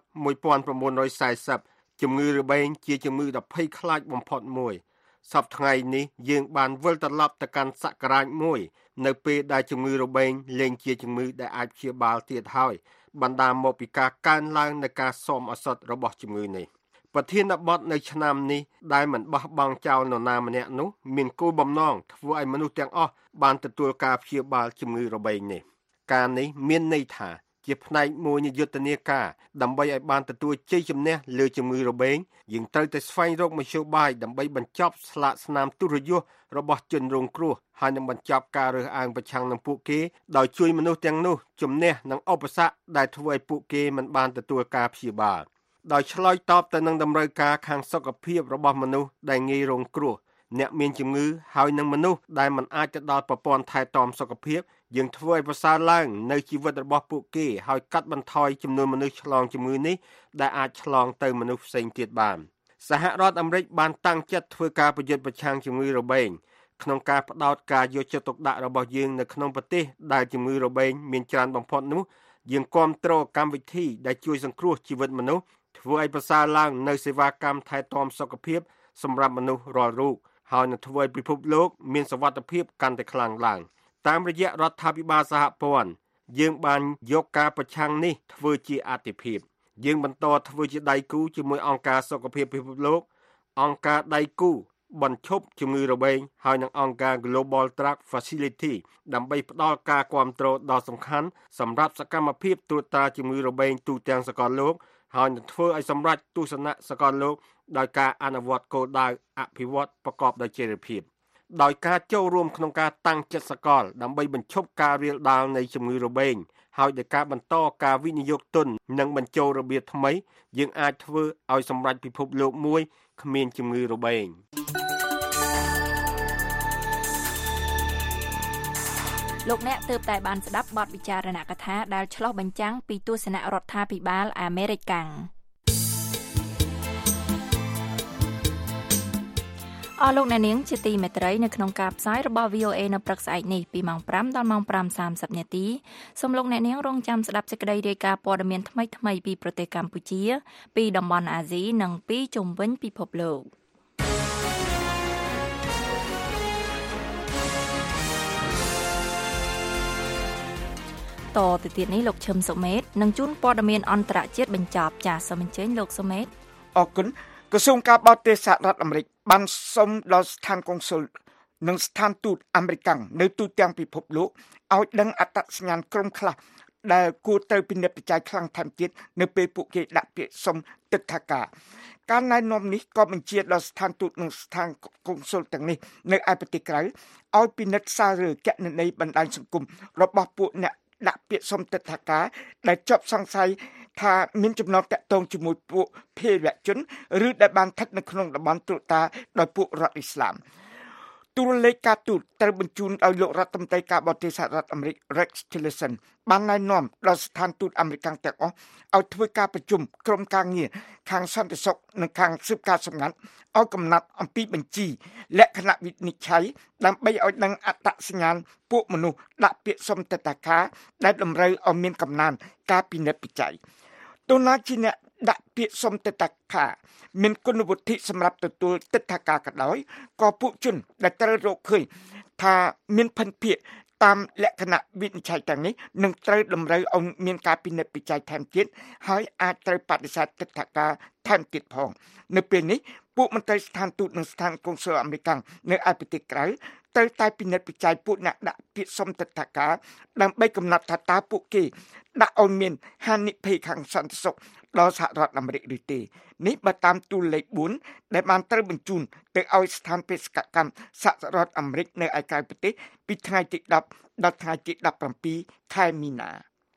1940 ជំងឺរបេងជាជំងឺដ៏ភ័យខ្លាចបំផុតមួយសប្តាហ៍ថ្ងៃនេះយើងបានវិលត្រឡប់ទៅកាន់សក្ការៈមួយនៅពេលដែលជំងឺរបេងលែងជាជំងឺដែលអាចព្យាបាលទៀតហើយបណ្ដាលមកពីការកើនឡើងនៃការស៊ាំឱសថរបស់ជំងឺនេះប្រធានបទនៅឆ្នាំនេះដែលមិនបោះបង់ចោលនរណាម្នាក់នោះមានគោលបំណងធ្វើឲ្យមនុស្សទាំងអស់បានទទួលការព្យាបាលជំងឺរបេងនេះការនេះមានន័យថាជាផ្នែកមួយនៃយុទ្ធនាការដើម្បីឲ្យបានទទួលជ័យជំនះលើជំងឺរបេងយើងត្រូវតែស្វែងរកមធ្យោបាយដើម្បីបញ្ចប់ស្លាកស្នាមទុរយុទ្ធរបស់ជនរងគ្រោះហើយនឹងបញ្ចប់ការរើសអើងប្រឆាំងនឹងពួកគេដោយជួយមនុស្សទាំងនោះជំនះនឹងឧបសគ្គដែលធ្វើឲ្យពួកគេមិនបានទទួលការព្យាបាលដោយឆ្លើយតបទៅនឹងតម្រូវការខាងសុខភាពរបស់មនុស្សដែលងាយរងគ្រោះអ្នកមានជំងឺហើយនឹងមនុស្សដែលមិនអាចទៅដល់ប្រព័ន្ធថែទាំសុខភាពយើងធ្វើឲ្យប្រសើរឡើងនៅជីវិតរបស់ពួកគេហើយកាត់បន្ថយចំនួនមនុស្សឆ្លងជំងឺនេះដែលអាចឆ្លងទៅមនុស្សផ្សេងទៀតបានសហរដ្ឋអាមេរិកបានតាំងចិត្តធ្វើការប្រយុទ្ធប្រឆាំងជំងឺរបេងក្នុងការផ្ដោតការយកចិត្តទុកដាក់របស់យើងនៅក្នុងប្រទេសដែលជំងឺរបេងមានច្រើនបំផុតនោះយើងគាំទ្រកម្មវិធីដែលជួយសង្គ្រោះជីវិតមនុស្សធ្វើឲ្យប្រសើរឡើងនៅសេវាកម្មថែទាំសុខភាពសម្រាប់មនុស្សរាល់រូបហើយនឹងធ្វើឲ្យពិភពលោកមានសុវត្ថិភាពកាន់តែខ្លាំងឡើងតាមរយៈរដ្ឋាភិបាលសហព័ន្ធយើងបានយកការប្រឆាំងនេះធ្វើជាអាទិភាពយើងបន្តធ្វើជាដៃគូជាមួយអង្គការសុខភាពពិភពលោកអង្គការដៃគូបញ្ឈប់ជំងឺរបេងហើយនឹងអង្គការ Global Drug Facility ដើម្បីផ្ដល់ការគាំទ្រដ៏សំខាន់សម្រាប់សកម្មភាពត្រួតត្រាជំងឺរបេងទូទាំងសកលលោកហើយនឹងធ្វើឲ្យសម្រេចទស្សនៈសកលលោកដោយការអនុវត្តគោលដៅអភិវឌ្ឍប្រកបដោយចីរភាពដោយការចូលរួមក្នុងការតាំងចិត្តសកលដើម្បីបញ្ឈប់ការរាលដាលនៃជំងឺរបេងហើយដោយការបន្តការវិនិយោគទុននិងបញ្ចូលរបៀបថ្មីយើងអាចធ្វើឲ្យសម្រេចពិភពលោកមួយគ្មានជំងឺរបេងលោកអ្នកទើបតែបានស្ដាប់បទវិចារណកថាដែលឆ្លុះបញ្ចាំងពីទស្សនៈរដ្ឋាភិបាលអាមេរិកអស់លោកអ្នកនាងជាទីមេត្រីនៅក្នុងការផ្សាយរបស់ VOA នៅព្រឹកស្អែកនេះពីម៉ោង 5 ដល់ម៉ោង 5:30 នាទីសូមលោកអ្នកនាងរងចាំស្ដាប់សេចក្តីរាយការណ៍ព័ត៌មានថ្មីៗពីប្រទេសកម្ពុជាពីតំបន់អាស៊ីនិងពីជុំវិញពិភពលោកតទៅទៀតនេះលោកឈឹមសុមេតនឹងជូនព័ត៌មានអន្តរជាតិបញ្ចប់ចាសសូមអញ្ជើញលោកសុមេតអរគុណក្រសួងការបរទេសសហរដ្ឋអាមេរិកបានសុំដល់ស្ថានកុងស៊ុលនិងស្ថានទូតអាមេរិកនៅទូទាំងពិភពលោកឲ្យដឹងអត្តសញ្ញាណក្រុមខ្លះដែលគួរត្រូវពិនិត្យពិច័យខ្លាំងថែមទៀតនៅពេលពួកគេដាក់ពាក្យសុំទិដ្ឋាការការណែនាំនេះក៏បញ្ជាដល់ស្ថានទូតនិងស្ថានកុងស៊ុលទាំងនេះនៅឯប្រទេសក្រៅឲ្យពិនិត្យសាររើគណនីបណ្ដាញសង្គមរបស់ពួកអ្នកដាក់ពាក្យសុំទិដ្ឋាការដែលជាប់សង្ស័យថាមានចំណងតាក់ទងជាមួយពួកភេរវជនឬដែលបានស្ថិតនៅក្នុងតំបន់ត្រួតតាដោយពួករដ្ឋអ៊ីស្លាមទូរលេខការទូតត្រូវបញ្ជូនឲ្យលោករដ្ឋមន្ត្រីការបរទេសសហរដ្ឋអាមេរិក Rex Tillerson បានណែនាំដល់ស្ថានទូតអាមេរិកទាំងអស់ឲ្យធ្វើការប្រជុំក្រុមការងារខាងសន្តិសុខនិងខាងស៊ើបការសម្ងាត់ឲ្យកំណត់អំពីបញ្ជីលក្ខណៈវិនិច្ឆ័យដើម្បីឲ្យដឹងអត្តសញ្ញាណពួកមនុស្សដាក់ពាក្យសុំទិដ្ឋាការដែលតម្រូវឲ្យមានកំណើនការពិនិត្យពិច័យទោះណាជាអ្នកដាក់ពាក្យសុំទិដ្ឋាការមានគុណវុឌ្ឍិសម្រាប់ទទួលទិដ្ឋាការក៏ដោយក៏ពួកជនដែលត្រូវរកឃើញថាមានភិនភាគតាមលក្ខណៈវិនិច្ឆ័យទាំងនេះនឹងត្រូវតម្រូវឲ្យមានការពិនិត្យពិច័យថែមទៀតហើយអាចត្រូវបដិសេធទិដ្ឋាការថែមទៀតផងនៅពេលនេះពួកមន្ត្រីស្ថានទូតនិងស្ថានកុងស៊ុលអាមេរិកនៅឯប្រទេសក្រៅត្រូវតែពិនិត្យពិច័យពួកអ្នកដាក់ពាក្យសុំទិដ្ឋាការដើម្បីកំណត់ថាតើពួកគេដាក់ឲ្យមានហានិភ័យខាងសន្តិសុខដល់សហរដ្ឋអាមេរិកឬទេនេះបើតាមទូលេខ4ដែលបានត្រូវបញ្ជូនទៅឲ្យស្ថានបេសកកម្មសហរដ្ឋអាមេរិកនៅឯក្រៅប្រទេសពីថ្ងៃទី10ដល់ថ្ងៃទី17ខែមីនា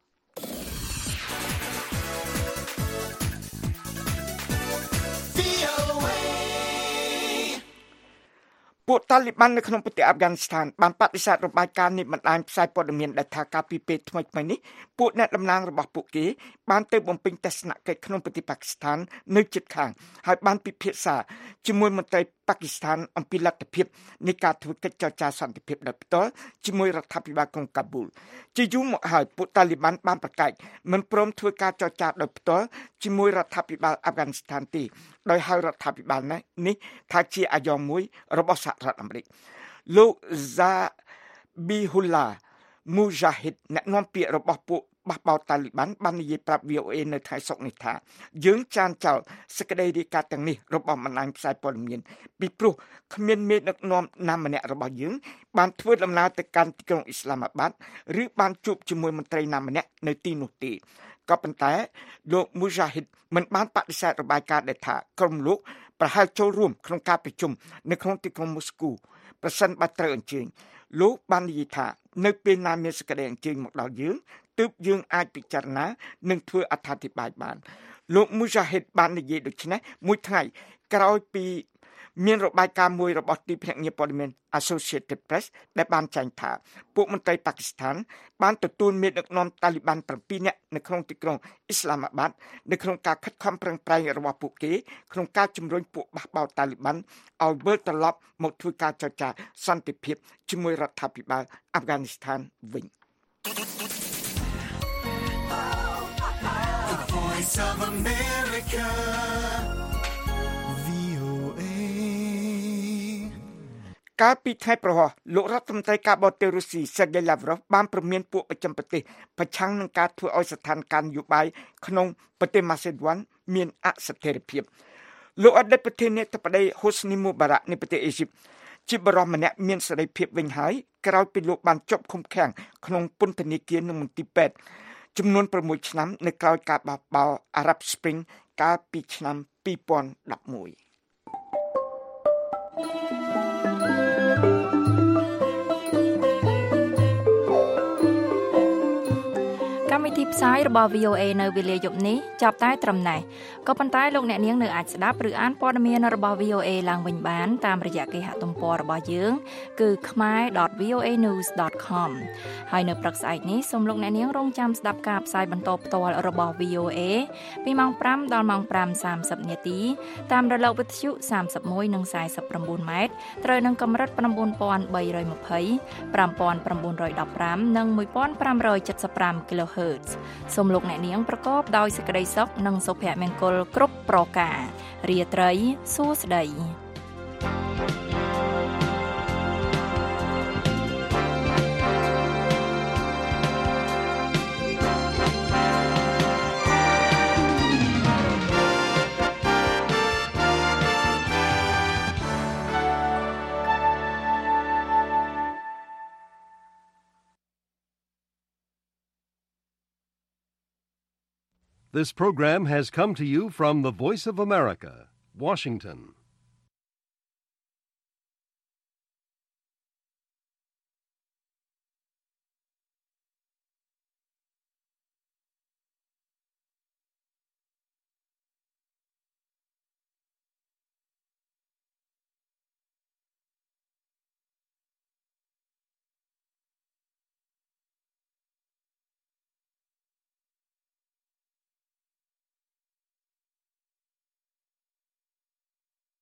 ពួកតាលីបាននៅក្នុងប្រទេសអាហ្វហ្គានីស្ថានបានបដិសេធរបាយការណ៍នេះបណ្ដាញផ្សាយព័ត៌មានដែលថាការពីពេលថ្មីៗនេះពួកអ្នកតំណាងរបស់ពួកគេបានទៅបំពេញទស្សនកិច្ចក្នុងប្រទេសប៉ាគីស្ថាននៅជិតខាងហើយបានពិភាក្សាជាមួយមន្ត្រីប៉ាគីស្ថានអំពីលទ្ធភាពនៃការធ្វើកិច្ចចរចាសន្តិភាពដោយផ្ទាល់ជាមួយរដ្ឋាភិបាលក្រុងកាប៊ូលជាយូរមកហើយពួកតាលីបានបានប្រកាសមិនព្រមធ្វើការចរចាដោយផ្ទាល់ជាមួយរដ្ឋាភិបាលអាហ្វហ្គានីស្ថានទេដោយហៅរដ្ឋាភិបាលនេះថាជាអាយ៉ងមួយរបស់សហរដ្ឋអាមេរិកលោក Zabihullah Mujahid អ្នកនាំពាក្យរបស់ពួកបះបោតាលីបានបាននិយាយប្រាប់ VOA នៅថ្ងៃសុក្រនេះថាយើងចានចោលសេចក្តីរាយការណ៍ទាំងនេះរបស់បណ្ដាញផ្សាយព័ត៌មានពីព្រោះគ្មានមេដឹកនាំណាម្នាក់របស់យើងបានធ្វើដំណើរទៅកាន់ទីក្រុងអ៊ីស្លាមាបាតឬបានជួបជាមួយមន្ត្រីណាម្នាក់នៅទីនោះទេក៏ប៉ុន្តែលោក Mujahid មិនបានបដិសេធរបាយការណ៍ដែលថាក្រុមលោកប្រហែលចូលរួមក្នុងការប្រជុំនៅក្នុងទីក្រុងមូស្គូប្រសិនបើត្រូវអញ្ជើញលោកបាននិយាយថានៅពេលណាមានសេចក្តីអញ្ជើញមកដល់យើងទើបយើងអាចពិចារណានិងធ្វើអត្ថាធិប្បាយបានលោក Mujahid បាននិយាយដូចនេះមួយថ្ងៃក្រោយពីមានរបាយការណ៍មួយរបស់ទីភ្នាក់ងារព័ត៌មាន Associated Press ដែលបានចែងថាពួកមន្ត្រីប៉ាគីស្ថានបានទទួលមេដឹកនាំតាលីបាន7នាក់នៅក្នុងទីក្រុងអ៊ីស្លាមាបាតនៅក្នុងការខិតខំប្រឹងប្រែងរបស់ពួកគេក្នុងការជំរុញពួកបះបោតាលីបានឲ្យវិលត្រឡប់មកធ្វើការចរចាសន្តិភាពជាមួយរដ្ឋាភិបាលអាហ្វហ្គានីស្ថានវិញ Voice of America VOA កាលពីថ្ងៃប្រហោះលោករដ្ឋមន្ត្រីការបរទេសរុស្ស៊ី Sergei Lavrov បានព្រមានពួកប្រចាំប្រទេសប្រឆាំងនឹងការធ្វើឲ្យស្ថានភាពនយោបាយក្នុងប្រទេសម៉ាសេដូនមានអស្ថិរភាពលោកអតីតប្រធានាធិបតី Hosni Mubarak នៃប្រទេសអេស៊ីបជាបរិសម្នាក់មានសេរីភាពវិញហើយក្រោយពីលោកបានជាប់ឃុំឃាំងក្នុងពន្ធនាគារនៅមន្ទីរពេទ្យចំនួន6ឆ្នាំនៅក្រោយការបះបោរ Arab Spring កាលពីឆ្នាំ2011 កម្មវិធីផ្សាយរបស់ VOA នៅវេលាយប់នេះចាប់តែត្រឹមណេះក៏ប៉ុន្តែលោកអ្នកនាងនៅអាចស្ដាប់ឬអានព័ត៌មានរបស់ VOA ឡើងវិញបានតាមរយៈគេហទំព័ររបស់យើងគឺ khmer.voanews.com ហើយនៅព្រឹកស្អែកនេះសូមលោកអ្នកនាងរងចាំស្ដាប់ការផ្សាយបន្តផ្ទាល់របស់ VOA ពីម៉ោង5ដល់ម៉ោង 5:30 នាទីតាមរលកវិទ្យុ31និង49ម៉ែត្រត្រូវនឹងកម្រិត 9320 5915 និង 1575 kHz សូមលោកអ្នកនាងប្រកបដោយសេចក្តីសុខនិងសុភមង្គលគ្រប់ប្រការរាត្រីសួស្តី This program has come to you from the Voice of America, Washington.